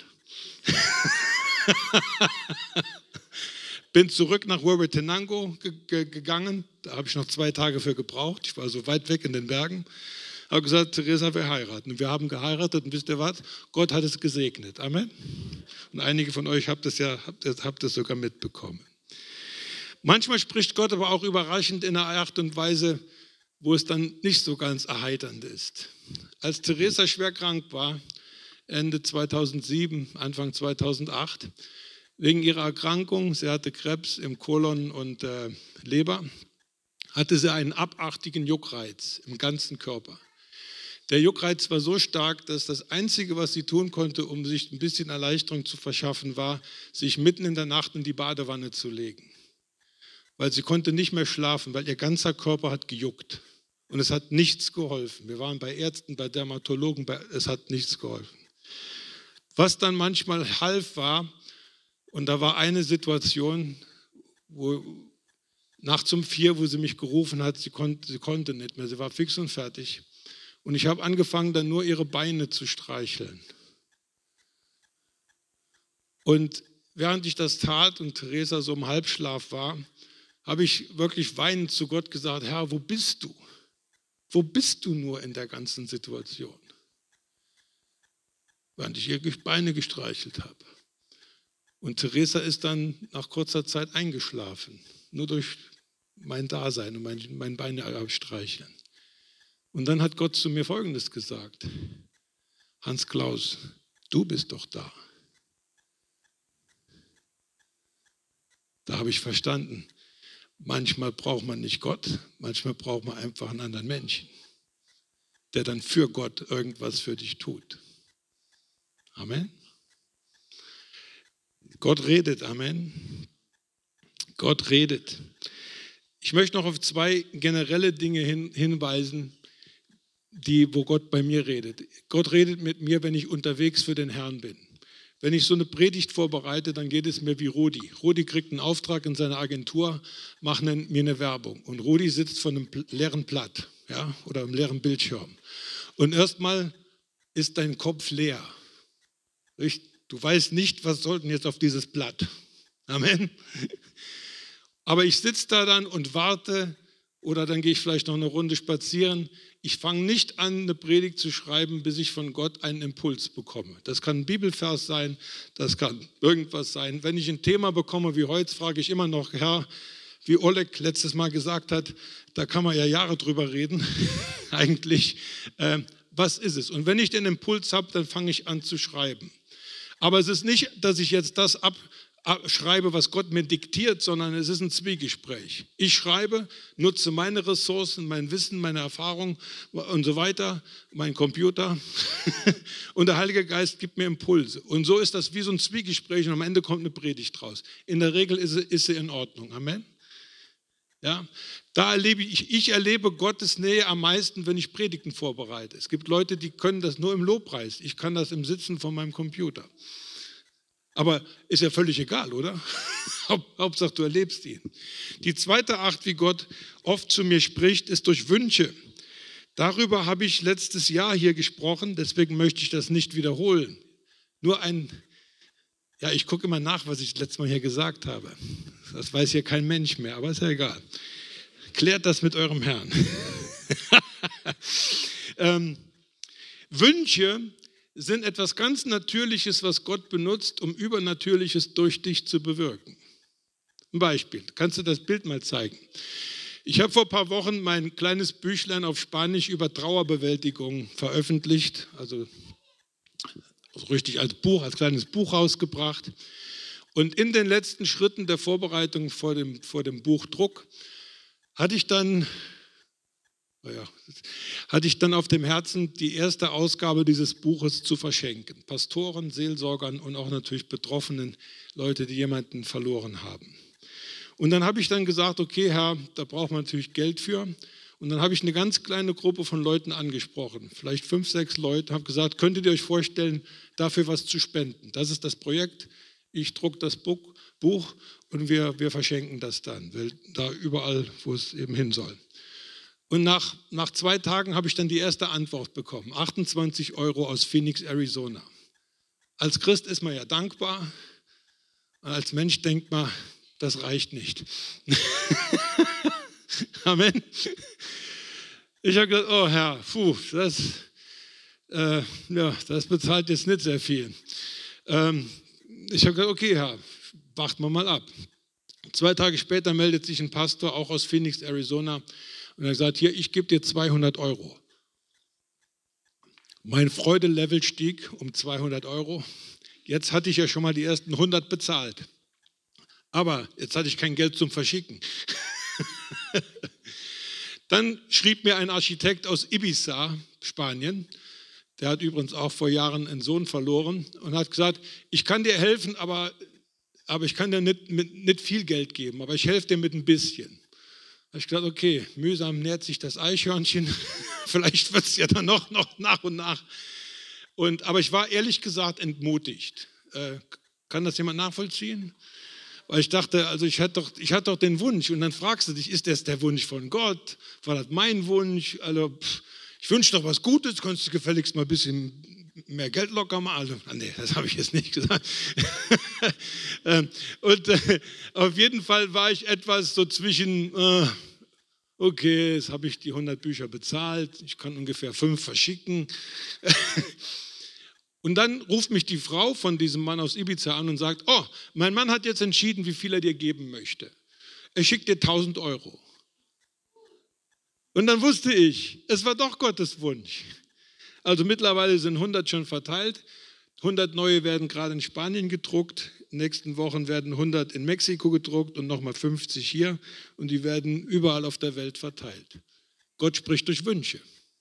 Bin zurück nach Huehuetenango gegangen, da habe ich noch zwei Tage für gebraucht, ich war so weit weg in den Bergen, habe gesagt, Teresa, wir heiraten. Und wir haben geheiratet und wisst ihr was? Gott hat es gesegnet. Amen. Und einige von euch habt das ja habt das, habt das sogar mitbekommen. Manchmal spricht Gott aber auch überraschend in einer Art und Weise, wo es dann nicht so ganz erheiternd ist. Als Teresa schwer krank war, Ende zweitausendsieben, Anfang zweitausendacht, wegen ihrer Erkrankung, sie hatte Krebs im Kolon und äh, Leber, hatte sie einen abartigen Juckreiz im ganzen Körper. Der Juckreiz war so stark, dass das Einzige, was sie tun konnte, um sich ein bisschen Erleichterung zu verschaffen, war, sich mitten in der Nacht in die Badewanne zu legen. Weil sie konnte nicht mehr schlafen, weil ihr ganzer Körper hat gejuckt. Und es hat nichts geholfen. Wir waren bei Ärzten, bei Dermatologen, bei, es hat nichts geholfen. Was dann manchmal half war, und da war eine Situation, wo nachts um vier, wo sie mich gerufen hat, sie konnte, sie konnte nicht mehr, sie war fix und fertig. Und ich habe angefangen, dann nur ihre Beine zu streicheln. Und während ich das tat und Teresa so im Halbschlaf war, habe ich wirklich weinend zu Gott gesagt, Herr, wo bist du? Wo bist du nur in der ganzen Situation? Während ich ihr Beine gestreichelt habe. Und Teresa ist dann nach kurzer Zeit eingeschlafen, nur durch mein Dasein und mein, mein Beine abstreicheln. Und dann hat Gott zu mir Folgendes gesagt, Hans-Klaus, du bist doch da. Da habe ich verstanden, manchmal braucht man nicht Gott, manchmal braucht man einfach einen anderen Menschen, der dann für Gott irgendwas für dich tut. Amen. Gott redet, Amen. Gott redet. Ich möchte noch auf zwei generelle Dinge hin, hinweisen, die, wo Gott bei mir redet. Gott redet mit mir, wenn ich unterwegs für den Herrn bin. Wenn ich so eine Predigt vorbereite, dann geht es mir wie Rudi. Rudi kriegt einen Auftrag in seiner Agentur, macht mir eine Werbung. Und Rudi sitzt vor einem leeren Blatt, ja, oder einem leeren Bildschirm. Und erstmal ist dein Kopf leer. Du weißt nicht, was soll denn jetzt auf dieses Blatt. Amen. Aber ich sitze da dann und warte, oder dann gehe ich vielleicht noch eine Runde spazieren. Ich fange nicht an, eine Predigt zu schreiben, bis ich von Gott einen Impuls bekomme. Das kann ein Bibelvers sein, das kann irgendwas sein. Wenn ich ein Thema bekomme wie heute, frage ich immer noch, Herr, wie Oleg letztes Mal gesagt hat, da kann man ja Jahre drüber reden, eigentlich. Äh, was ist es? Und wenn ich den Impuls habe, dann fange ich an zu schreiben. Aber es ist nicht, dass ich jetzt das abschreibe, was Gott mir diktiert, sondern es ist ein Zwiegespräch. Ich schreibe, nutze meine Ressourcen, mein Wissen, meine Erfahrung und so weiter, mein Computer und der Heilige Geist gibt mir Impulse. Und so ist das wie so ein Zwiegespräch und am Ende kommt eine Predigt raus. In der Regel ist sie, ist sie in Ordnung. Amen. Ja, da erlebe ich, ich erlebe Gottes Nähe am meisten, wenn ich Predigten vorbereite. Es gibt Leute, die können das nur im Lobpreis. Ich kann das im Sitzen von meinem Computer. Aber ist ja völlig egal, oder? Hauptsache, du erlebst ihn. Die zweite Art, wie Gott oft zu mir spricht, ist durch Wünsche. Darüber habe ich letztes Jahr hier gesprochen, deswegen möchte ich das nicht wiederholen. Nur ein, ja, ich gucke immer nach, was ich letztes Mal hier gesagt habe. Das weiß hier kein Mensch mehr, aber ist ja egal. Klärt das mit eurem Herrn. ähm, Wünsche sind etwas ganz Natürliches, was Gott benutzt, um Übernatürliches durch dich zu bewirken. Ein Beispiel, kannst du das Bild mal zeigen? Ich habe vor ein paar Wochen mein kleines Büchlein auf Spanisch über Trauerbewältigung veröffentlicht, also richtig als Buch, als kleines Buch rausgebracht. Und in den letzten Schritten der Vorbereitung vor dem, vor dem Buchdruck hatte ich dann, naja, hatte ich dann auf dem Herzen, die erste Ausgabe dieses Buches zu verschenken. Pastoren, Seelsorgern und auch natürlich betroffenen Leute, die jemanden verloren haben. Und dann habe ich dann gesagt, okay, Herr, da braucht man natürlich Geld für. Und dann habe ich eine ganz kleine Gruppe von Leuten angesprochen, vielleicht fünf, sechs Leute, habe gesagt, könntet ihr euch vorstellen, dafür was zu spenden? Das ist das Projekt, ich drucke das Buch und wir, wir verschenken das dann, weil da überall, wo es eben hin soll. Und nach, nach zwei Tagen habe ich dann die erste Antwort bekommen, achtundzwanzig Euro aus Phoenix, Arizona. Als Christ ist man ja dankbar, als Mensch denkt man, das reicht nicht. Amen. Ich habe gesagt, oh Herr, puh, das, äh, ja, das bezahlt jetzt nicht sehr viel. Ähm, ich habe gesagt, okay Herr, warten wir mal ab. Zwei Tage später meldet sich ein Pastor, auch aus Phoenix, Arizona, und er sagt, hier, ich gebe dir zweihundert Euro. Mein Freudelevel stieg um zweihundert Euro. Jetzt hatte ich ja schon mal die ersten hundert bezahlt. Aber jetzt hatte ich kein Geld zum Verschicken. Dann schrieb mir ein Architekt aus Ibiza, Spanien, der hat übrigens auch vor Jahren einen Sohn verloren und hat gesagt, ich kann dir helfen, aber, aber ich kann dir nicht, mit, nicht viel Geld geben, aber ich helfe dir mit ein bisschen. Da habe ich gesagt, okay, mühsam nährt sich das Eichhörnchen, vielleicht wird es ja dann noch, noch nach und nach. Und, aber ich war ehrlich gesagt entmutigt. Äh, kann das jemand nachvollziehen? Weil ich dachte, also ich hatte, doch, ich hatte doch den Wunsch und dann fragst du dich, ist das der Wunsch von Gott? War das mein Wunsch? Also pff, ich wünsche doch was Gutes, könntest du gefälligst mal ein bisschen mehr Geld locker machen? Also, nee, das habe ich jetzt nicht gesagt. Und äh, auf jeden Fall war ich etwas so zwischen, äh, okay, jetzt habe ich die hundert Bücher bezahlt, ich kann ungefähr fünf verschicken. Und dann ruft mich die Frau von diesem Mann aus Ibiza an und sagt, oh, mein Mann hat jetzt entschieden, wie viel er dir geben möchte. Er schickt dir tausend Euro. Und dann wusste ich, es war doch Gottes Wunsch. Also mittlerweile sind hundert schon verteilt, hundert neue werden gerade in Spanien gedruckt, in den nächsten Wochen werden hundert in Mexiko gedruckt und nochmal fünfzig hier und die werden überall auf der Welt verteilt. Gott spricht durch Wünsche.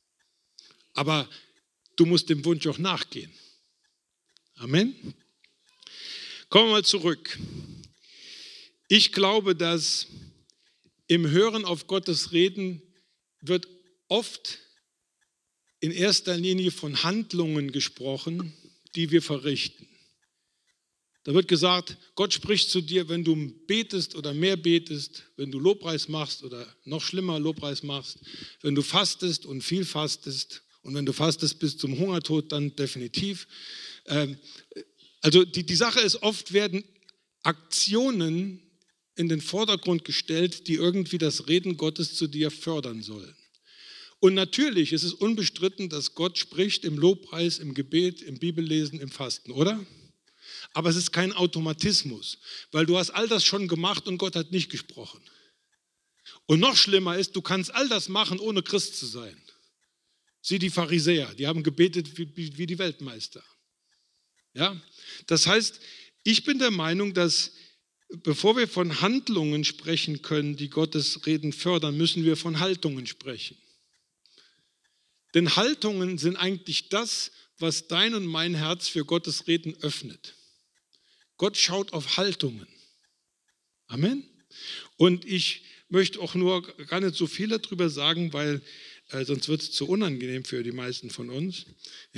Aber du musst dem Wunsch auch nachgehen. Amen. Kommen wir mal zurück. Ich glaube, dass im Hören auf Gottes Reden wird oft in erster Linie von Handlungen gesprochen, die wir verrichten. Da wird gesagt, Gott spricht zu dir, wenn du betest oder mehr betest, wenn du Lobpreis machst oder noch schlimmer Lobpreis machst, wenn du fastest und viel fastest und wenn du fastest bis zum Hungertod, dann definitiv. Also die, die Sache ist, oft werden Aktionen in den Vordergrund gestellt, die irgendwie das Reden Gottes zu dir fördern sollen. Und natürlich ist es unbestritten, dass Gott spricht im Lobpreis, im Gebet, im Bibellesen, im Fasten, oder? Aber es ist kein Automatismus, weil du hast all das schon gemacht und Gott hat nicht gesprochen. Und noch schlimmer ist, du kannst all das machen, ohne Christ zu sein. Sieh die Pharisäer, die haben gebetet wie, wie die Weltmeister. Ja? Das heißt, ich bin der Meinung, dass bevor wir von Handlungen sprechen können, die Gottes Reden fördern, müssen wir von Haltungen sprechen. Denn Haltungen sind eigentlich das, was dein und mein Herz für Gottes Reden öffnet. Gott schaut auf Haltungen. Amen. Und ich möchte auch nur gar nicht so viel darüber sagen, weil äh, sonst wird es zu unangenehm für die meisten von uns.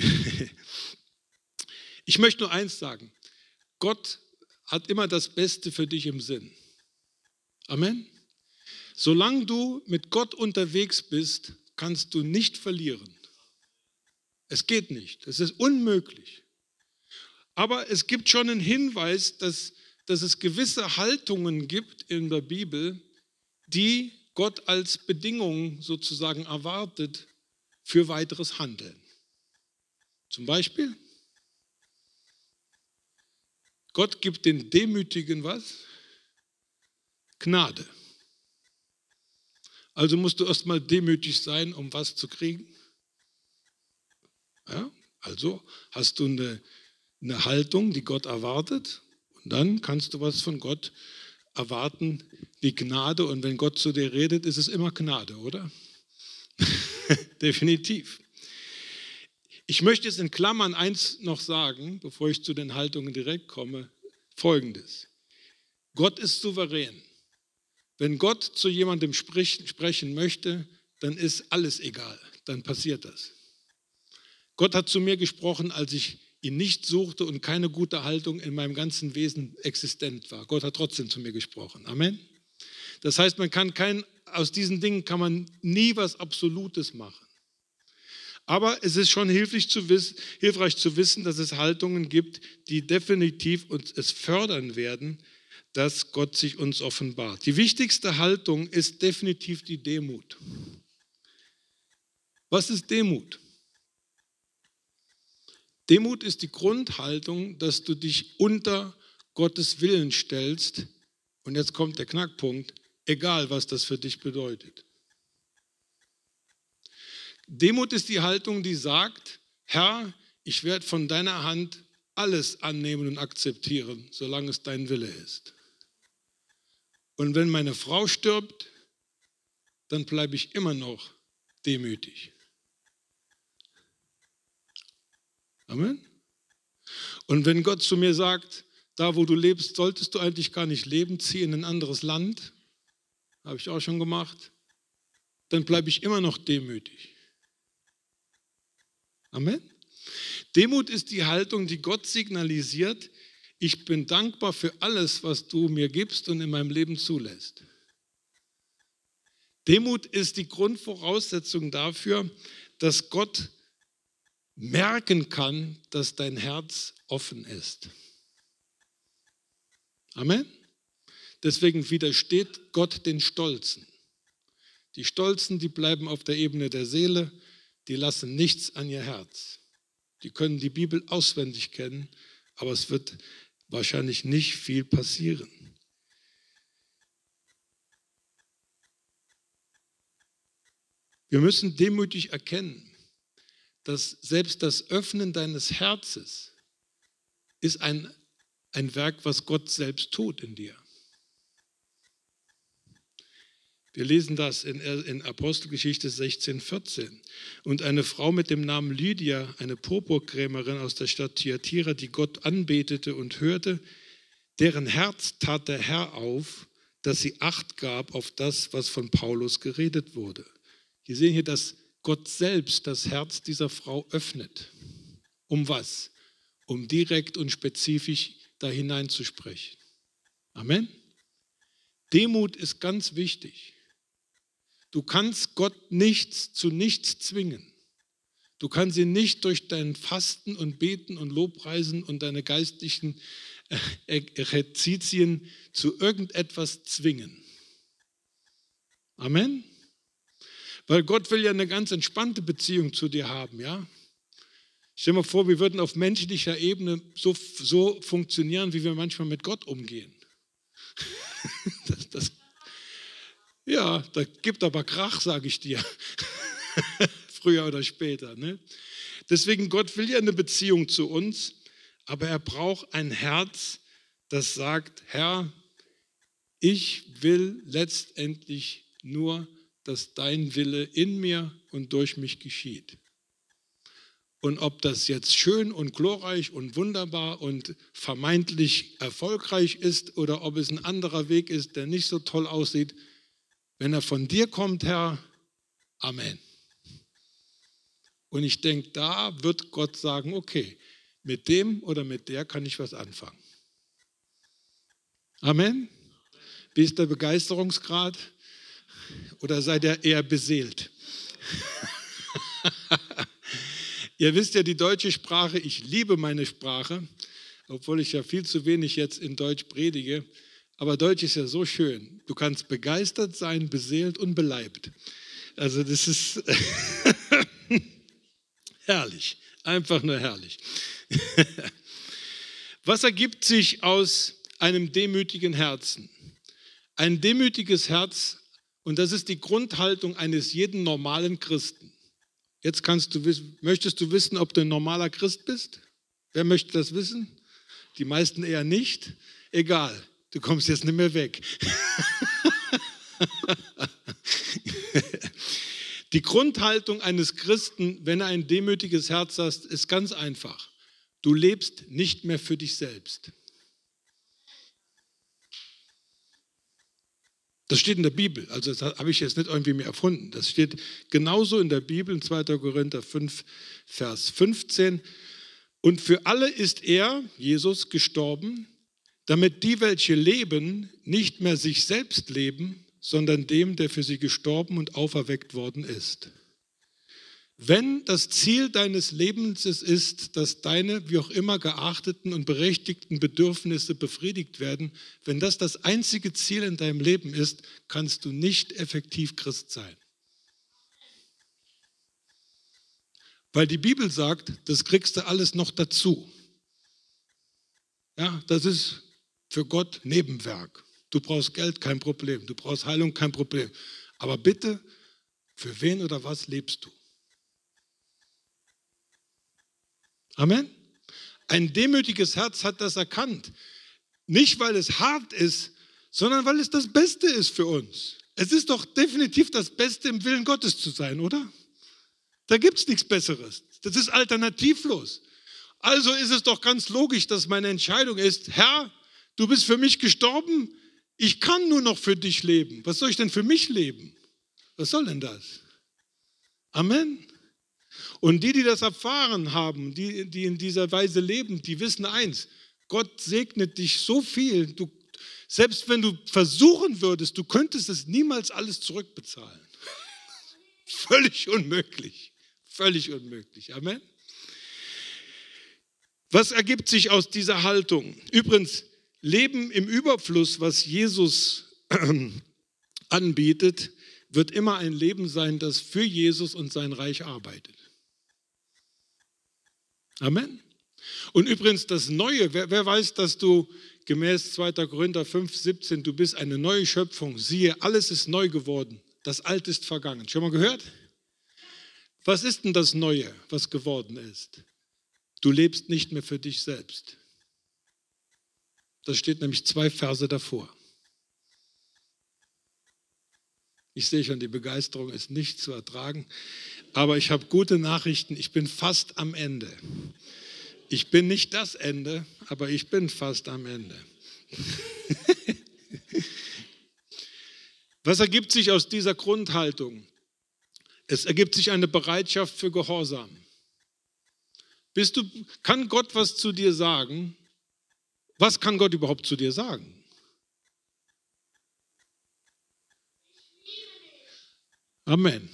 Ich möchte nur eins sagen. Gott hat immer das Beste für dich im Sinn. Amen. Solange du mit Gott unterwegs bist, kannst du nicht verlieren. Es geht nicht. Es ist unmöglich. Aber es gibt schon einen Hinweis, dass, dass es gewisse Haltungen gibt in der Bibel, die Gott als Bedingung sozusagen erwartet für weiteres Handeln. Zum Beispiel, Gott gibt den Demütigen was? Gnade. Also musst du erstmal demütig sein, um was zu kriegen. Ja, also hast du eine, eine Haltung, die Gott erwartet, und dann kannst du was von Gott erwarten wie Gnade. Und wenn Gott zu dir redet, ist es immer Gnade, oder? Definitiv. Ich möchte jetzt in Klammern eins noch sagen, bevor ich zu den Haltungen direkt komme, Folgendes. Gott ist souverän. Wenn Gott zu jemandem sprechen möchte, dann ist alles egal, dann passiert das. Gott hat zu mir gesprochen, als ich ihn nicht suchte und keine gute Haltung in meinem ganzen Wesen existent war. Gott hat trotzdem zu mir gesprochen. Amen. Das heißt, man kann kein, aus diesen Dingen kann man nie was Absolutes machen. Aber es ist schon hilfreich zu wissen, hilfreich zu wissen, dass es Haltungen gibt, die definitiv uns es fördern werden, dass Gott sich uns offenbart. Die wichtigste Haltung ist definitiv die Demut. Was ist Demut? Demut ist die Grundhaltung, dass du dich unter Gottes Willen stellst. Und jetzt kommt der Knackpunkt, egal was das für dich bedeutet. Demut ist die Haltung, die sagt, Herr, ich werde von deiner Hand alles annehmen und akzeptieren, solange es dein Wille ist. Und wenn meine Frau stirbt, dann bleibe ich immer noch demütig. Amen. Und wenn Gott zu mir sagt, da wo du lebst, solltest du eigentlich gar nicht leben, zieh in ein anderes Land, habe ich auch schon gemacht, dann bleibe ich immer noch demütig. Amen. Demut ist die Haltung, die Gott signalisiert, ich bin dankbar für alles, was du mir gibst und in meinem Leben zulässt. Demut ist die Grundvoraussetzung dafür, dass Gott merken kann, dass dein Herz offen ist. Amen. Deswegen widersteht Gott den Stolzen. Die Stolzen, die bleiben auf der Ebene der Seele, die lassen nichts an ihr Herz. Die können die Bibel auswendig kennen, aber es wird wahrscheinlich nicht viel passieren. Wir müssen demütig erkennen, dass selbst das Öffnen deines Herzens ist ein, ein Werk, was Gott selbst tut in dir. Wir lesen das in, in Apostelgeschichte sechzehn, vierzehn. Und eine Frau mit dem Namen Lydia, eine Purpurkrämerin aus der Stadt Thyatira, die Gott anbetete und hörte, deren Herz tat der Herr auf, dass sie Acht gab auf das, was von Paulus geredet wurde. Wir sehen hier, dass Gott selbst das Herz dieser Frau öffnet. Um was? Um direkt und spezifisch da hineinzusprechen. Amen. Demut ist ganz wichtig. Du kannst Gott nichts zu nichts zwingen. Du kannst ihn nicht durch dein Fasten und Beten und Lobpreisen und deine geistlichen Exerzitien zu irgendetwas zwingen. Amen. Weil Gott will ja eine ganz entspannte Beziehung zu dir haben, ja? Stell dir mal vor, wir würden auf menschlicher Ebene so, so funktionieren, wie wir manchmal mit Gott umgehen. Das, das, ja, da gibt aber Krach, sage ich dir. Früher oder später. Ne? Deswegen, Gott will ja eine Beziehung zu uns, aber er braucht ein Herz, das sagt, Herr, ich will letztendlich nur, dass dein Wille in mir und durch mich geschieht. Und ob das jetzt schön und glorreich und wunderbar und vermeintlich erfolgreich ist oder ob es ein anderer Weg ist, der nicht so toll aussieht, wenn er von dir kommt, Herr, Amen. Und ich denke, da wird Gott sagen, okay, mit dem oder mit der kann ich was anfangen. Amen. Wie ist der Begeisterungsgrad? Oder seid ihr eher beseelt? Ihr wisst ja, die deutsche Sprache, ich liebe meine Sprache, obwohl ich ja viel zu wenig jetzt in Deutsch predige. Aber Deutsch ist ja so schön. Du kannst begeistert sein, beseelt und beleibt. Also das ist herrlich, einfach nur herrlich. Was ergibt sich aus einem demütigen Herzen? Ein demütiges Herz, und das ist die Grundhaltung eines jeden normalen Christen. Jetzt kannst du wissen, möchtest du wissen, ob du ein normaler Christ bist? Wer möchte das wissen? Die meisten eher nicht. Egal, du kommst jetzt nicht mehr weg. Die Grundhaltung eines Christen, wenn er ein demütiges Herz hat, ist ganz einfach. Du lebst nicht mehr für dich selbst. Das steht in der Bibel, also das habe ich jetzt nicht irgendwie mir erfunden. Das steht genauso in der Bibel, in zweiter Korinther fünf, Vers fünfzehn. Und für alle ist er, Jesus, gestorben, damit die, welche leben, nicht mehr sich selbst leben, sondern dem, der für sie gestorben und auferweckt worden ist. Wenn das Ziel deines Lebens ist, dass deine wie auch immer geachteten und berechtigten Bedürfnisse befriedigt werden, wenn das das einzige Ziel in deinem Leben ist, kannst du nicht effektiv Christ sein. Weil die Bibel sagt, das kriegst du alles noch dazu. Ja, das ist für Gott Nebenwerk. Du brauchst Geld, kein Problem. Du brauchst Heilung, kein Problem. Aber bitte, für wen oder was lebst du? Amen. Ein demütiges Herz hat das erkannt. Nicht, weil es hart ist, sondern weil es das Beste ist für uns. Es ist doch definitiv das Beste, im Willen Gottes zu sein, oder? Da gibt es nichts Besseres. Das ist alternativlos. Also ist es doch ganz logisch, dass meine Entscheidung ist, Herr, du bist für mich gestorben, ich kann nur noch für dich leben. Was soll ich denn für mich leben? Was soll denn das? Amen. Und die, die das erfahren haben, die, die in dieser Weise leben, die wissen eins, Gott segnet dich so viel, du, selbst wenn du versuchen würdest, du könntest es niemals alles zurückbezahlen. Völlig unmöglich, völlig unmöglich. Amen. Was ergibt sich aus dieser Haltung? Übrigens, Leben im Überfluss, was Jesus anbietet, wird immer ein Leben sein, das für Jesus und sein Reich arbeitet. Amen. Und übrigens das Neue, wer, wer weiß, dass du gemäß zweiter Korinther fünf, siebzehn, du bist eine neue Schöpfung, siehe, alles ist neu geworden, das Alte ist vergangen. Schon mal gehört? Was ist denn das Neue, was geworden ist? Du lebst nicht mehr für dich selbst. Das steht nämlich zwei Verse davor. Ich sehe schon, die Begeisterung ist nicht zu ertragen, aber ich habe gute Nachrichten, ich bin fast am Ende. Ich bin nicht das Ende, aber ich bin fast am Ende. Was ergibt sich aus dieser Grundhaltung? Es ergibt sich eine Bereitschaft für Gehorsam. Bist du, kann Gott was zu dir sagen? Was kann Gott überhaupt zu dir sagen? Amen.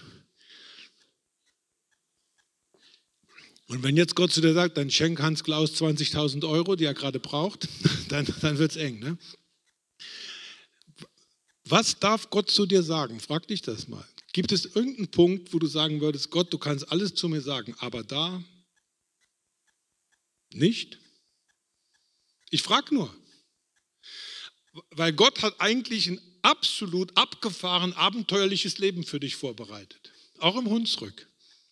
Und wenn jetzt Gott zu dir sagt, dann schenk Hans Klaus zwanzigtausend Euro, die er gerade braucht, dann, dann wird es eng. Ne? Was darf Gott zu dir sagen? Frag dich das mal. Gibt es irgendeinen Punkt, wo du sagen würdest, Gott, du kannst alles zu mir sagen, aber da nicht? Ich frage nur. Weil Gott hat eigentlich ein absolut abgefahren, abenteuerliches Leben für dich vorbereitet. Auch im Hunsrück.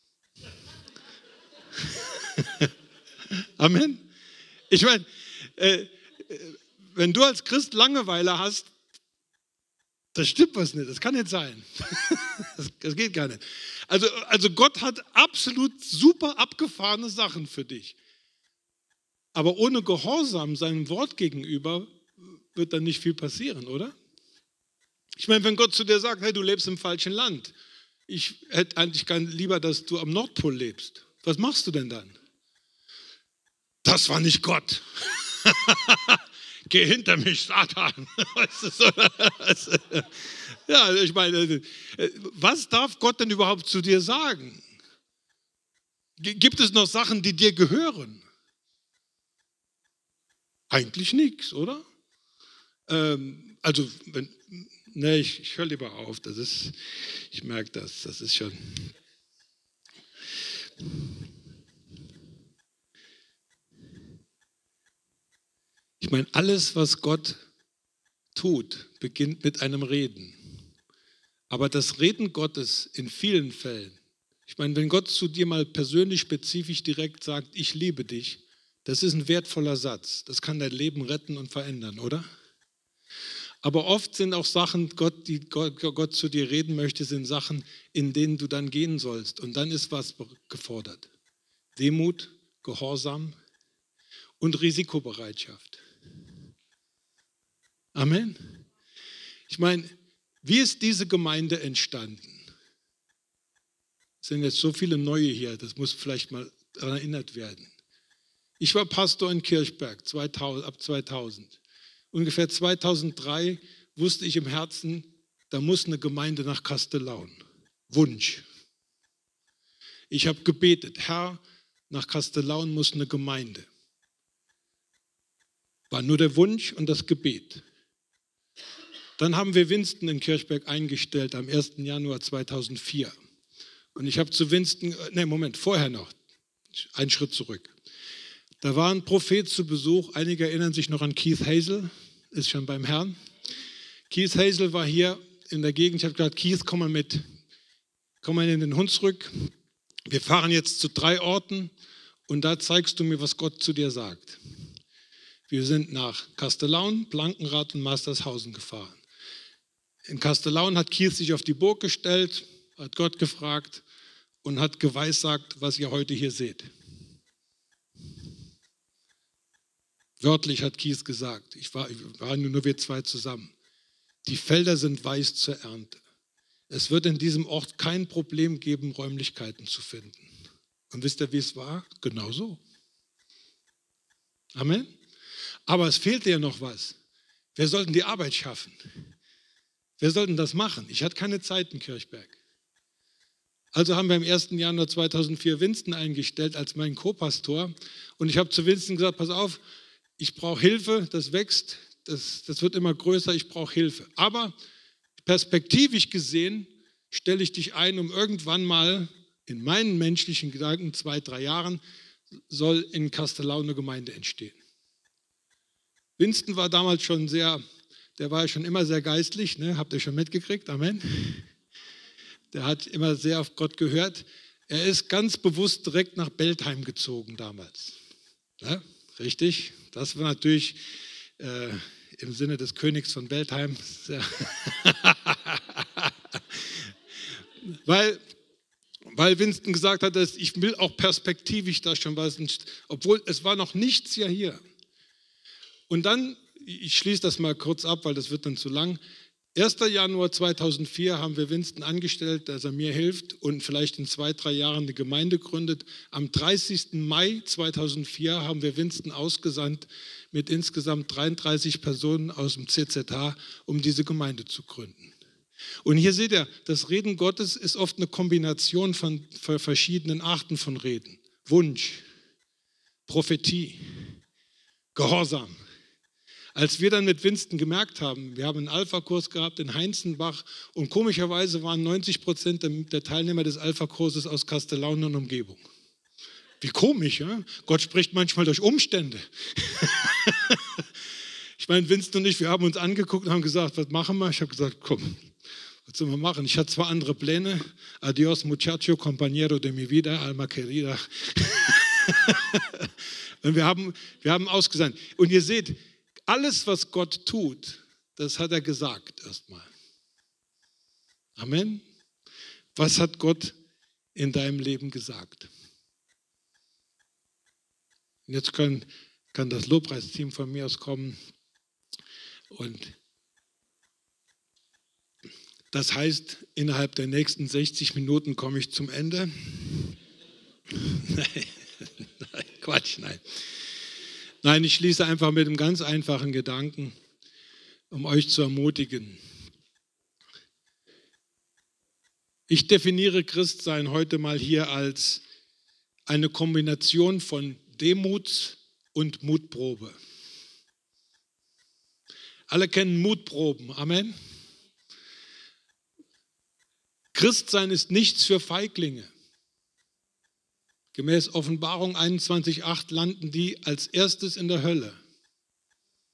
Amen. Ich meine, äh, wenn du als Christ Langeweile hast, das stimmt was nicht, das kann nicht sein. Das, das geht gar nicht. Also, also Gott hat absolut super abgefahrene Sachen für dich. Aber ohne Gehorsam seinem Wort gegenüber wird dann nicht viel passieren, oder? Ich meine, wenn Gott zu dir sagt, hey, du lebst im falschen Land, ich hätte eigentlich gern lieber, dass du am Nordpol lebst. Was machst du denn dann? Das war nicht Gott. Geh hinter mich, Satan. Weißt du, so, ja, ich meine, was darf Gott denn überhaupt zu dir sagen? Gibt es noch Sachen, die dir gehören? Eigentlich nichts, oder? Ähm, also, wenn, ne, ich, ich höre lieber auf. Das ist, ich merke das, das ist schon. meine, alles, was Gott tut, beginnt mit einem Reden. Aber das Reden Gottes in vielen Fällen, ich meine, wenn Gott zu dir mal persönlich, spezifisch, direkt sagt, ich liebe dich, das ist ein wertvoller Satz. Das kann dein Leben retten und verändern, oder? Aber oft sind auch Sachen, Gott, die Gott, Gott zu dir reden möchte, sind Sachen, in denen du dann gehen sollst. Und dann ist was gefordert. Demut, Gehorsam und Risikobereitschaft. Amen. Ich meine, wie ist diese Gemeinde entstanden? Es sind jetzt so viele neue hier, das muss vielleicht mal daran erinnert werden. Ich war Pastor in Kirchberg zweitausend, ab zweitausend. Ungefähr zweitausenddrei wusste ich im Herzen, da muss eine Gemeinde nach Kastellaun. Wunsch. Ich habe gebetet, Herr, nach Kastellaun muss eine Gemeinde. War nur der Wunsch und das Gebet. Dann haben wir Winston in Kirchberg eingestellt am ersten Januar zweitausendvier. Und ich habe zu Winston, ne Moment, vorher noch, einen Schritt zurück. Da war ein Prophet zu Besuch, einige erinnern sich noch an Keith Hazel, ist schon beim Herrn. Keith Hazel war hier in der Gegend, ich habe gesagt, Keith, komm mal mit, komm mal in den Hunsrück. Wir fahren jetzt zu drei Orten und da zeigst du mir, was Gott zu dir sagt. Wir sind nach Kastellaun, Blankenrath und Mastershausen gefahren. In Kastellaun hat Keith sich auf die Burg gestellt, hat Gott gefragt und hat geweissagt, was ihr heute hier seht. Wörtlich hat Keith gesagt, ich war, ich war nur wir zwei zusammen. Die Felder sind weiß zur Ernte. Es wird in diesem Ort kein Problem geben, Räumlichkeiten zu finden. Und wisst ihr, wie es war? Genau so. Amen. Aber es fehlte ja noch was. Wer sollte die Arbeit schaffen? Wer sollte das machen? Ich hatte keine Zeit in Kirchberg. Also haben wir am ersten Januar zweitausendvier Winston eingestellt als meinen Co-Pastor. Und ich habe zu Winston gesagt, pass auf, ich brauche Hilfe, das wächst, das, das wird immer größer, ich brauche Hilfe. Aber perspektivisch gesehen stelle ich dich ein, um irgendwann mal in meinen menschlichen Gedanken, zwei, drei Jahren, soll in Kastellaun eine Gemeinde entstehen. Winston war damals schon sehr, der war ja schon immer sehr geistlich, ne? Habt ihr schon mitgekriegt, Amen. Der hat immer sehr auf Gott gehört. Er ist ganz bewusst direkt nach Beltheim gezogen damals. Ja, richtig, das war natürlich äh, im Sinne des Königs von Beltheim. Sehr weil, weil Winston gesagt hat, dass ich will auch perspektivisch da schon was, obwohl es war noch nichts ja hier. Und dann, ich schließe das mal kurz ab, weil das wird dann zu lang. erster Januar zweitausendvier haben wir Winston angestellt, dass er mir hilft und vielleicht in zwei, drei Jahren eine Gemeinde gründet. Am dreißigsten Mai zweitausendvier haben wir Winston ausgesandt mit insgesamt dreiunddreißig Personen aus dem C Z H, um diese Gemeinde zu gründen. Und hier seht ihr, das Reden Gottes ist oft eine Kombination von verschiedenen Arten von Reden. Wunsch, Prophetie, Gehorsam. Als wir dann mit Winston gemerkt haben, wir haben einen Alpha-Kurs gehabt in Heinzenbach und komischerweise waren neunzig Prozent der Teilnehmer des Alpha-Kurses aus Kastellaun und Umgebung. Wie komisch, ja? Gott spricht manchmal durch Umstände. Ich meine, Winston und ich, wir haben uns angeguckt und haben gesagt, was machen wir? Ich habe gesagt, komm, was sollen wir machen? Ich hatte zwar andere Pläne. Adios, muchacho, compañero de mi vida, alma querida. Und wir haben, wir haben ausgesandt. Und ihr seht, alles, was Gott tut, das hat er gesagt erstmal. Amen. Was hat Gott in deinem Leben gesagt? Und jetzt kann, kann das Lobpreisteam von mir aus kommen. Und das heißt, innerhalb der nächsten sechzig Minuten komme ich zum Ende. Nein, nein, Quatsch, nein. Nein, ich schließe einfach mit einem ganz einfachen Gedanken, um euch zu ermutigen. Ich definiere Christsein heute mal hier als eine Kombination von Demut und Mutprobe. Alle kennen Mutproben, Amen. Christsein ist nichts für Feiglinge. Gemäß Offenbarung einundzwanzig acht landen die als erstes in der Hölle.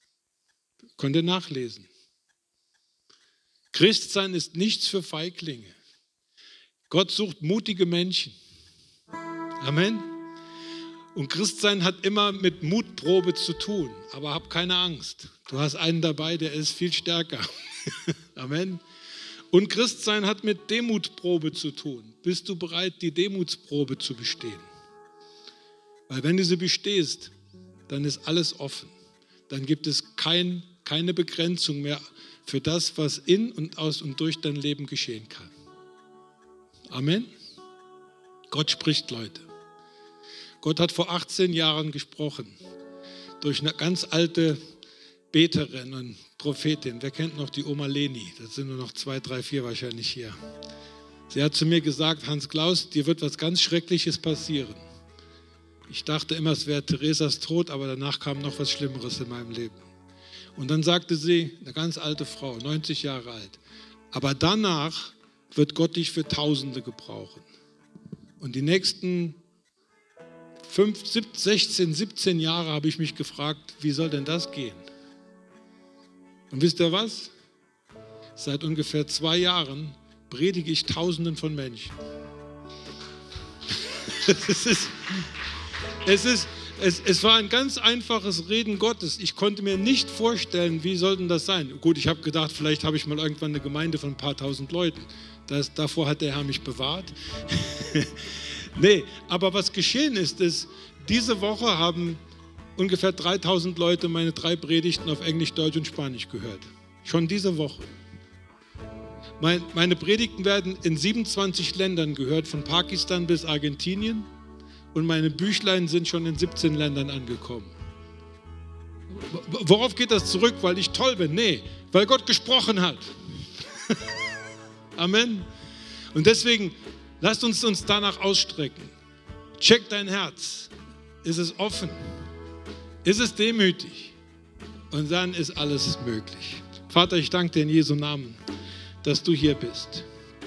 Könnt ihr nachlesen. Christsein ist nichts für Feiglinge. Gott sucht mutige Menschen. Amen. Und Christsein hat immer mit Mutprobe zu tun. Aber hab keine Angst. Du hast einen dabei, der ist viel stärker. Amen. Und Christsein hat mit Demutprobe zu tun. Bist du bereit, die Demutsprobe zu bestehen? Weil wenn du sie bestehst, dann ist alles offen. Dann gibt es kein, keine Begrenzung mehr für das, was in und aus und durch dein Leben geschehen kann. Amen. Gott spricht, Leute. Gott hat vor achtzehn Jahren gesprochen. Durch eine ganz alte Beterin und Prophetin. Wer kennt noch die Oma Leni? Das sind nur noch zwei, drei, vier wahrscheinlich hier. Sie hat zu mir gesagt, Hans Klaus, dir wird was ganz Schreckliches passieren. Ich dachte immer, es wäre Theresas Tod, aber danach kam noch was Schlimmeres in meinem Leben. Und dann sagte sie, eine ganz alte Frau, neunzig Jahre alt, aber danach wird Gott dich für Tausende gebrauchen. Und die nächsten fünf, sechzehn, siebzehn Jahre habe ich mich gefragt, wie soll denn das gehen? Und wisst ihr was? Seit ungefähr zwei Jahren predige ich Tausenden von Menschen. Es ist, es, ist, es, es war ein ganz einfaches Reden Gottes. Ich konnte mir nicht vorstellen, wie soll denn das sein? Gut, ich habe gedacht, vielleicht habe ich mal irgendwann eine Gemeinde von ein paar tausend Leuten. Das, davor hat der Herr mich bewahrt. Nee, aber was geschehen ist, ist, diese Woche haben ungefähr dreitausend Leute meine drei Predigten auf Englisch, Deutsch und Spanisch gehört. Schon diese Woche. Mein, meine Predigten werden in siebenundzwanzig Ländern gehört, von Pakistan bis Argentinien. Und meine Büchlein sind schon in siebzehn Ländern angekommen. Worauf geht das zurück? Weil ich toll bin? Nee, weil Gott gesprochen hat. Amen. Und deswegen, lasst uns uns danach ausstrecken. Check dein Herz. Ist es offen? Ist es demütig? Und dann ist alles möglich. Vater, ich danke dir in Jesu Namen, dass du hier bist.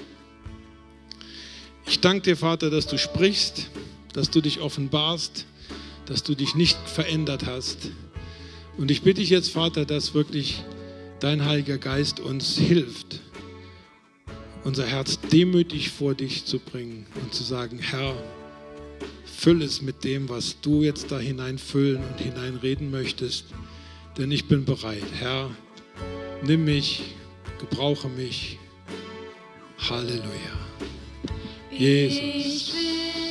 Ich danke dir, Vater, dass du sprichst, dass du dich offenbarst, dass du dich nicht verändert hast. Und ich bitte dich jetzt, Vater, dass wirklich dein Heiliger Geist uns hilft, unser Herz demütig vor dich zu bringen und zu sagen, Herr, füll es mit dem, was du jetzt da hineinfüllen und hineinreden möchtest, denn ich bin bereit. Herr, nimm mich, gebrauche mich. Halleluja. Jesus.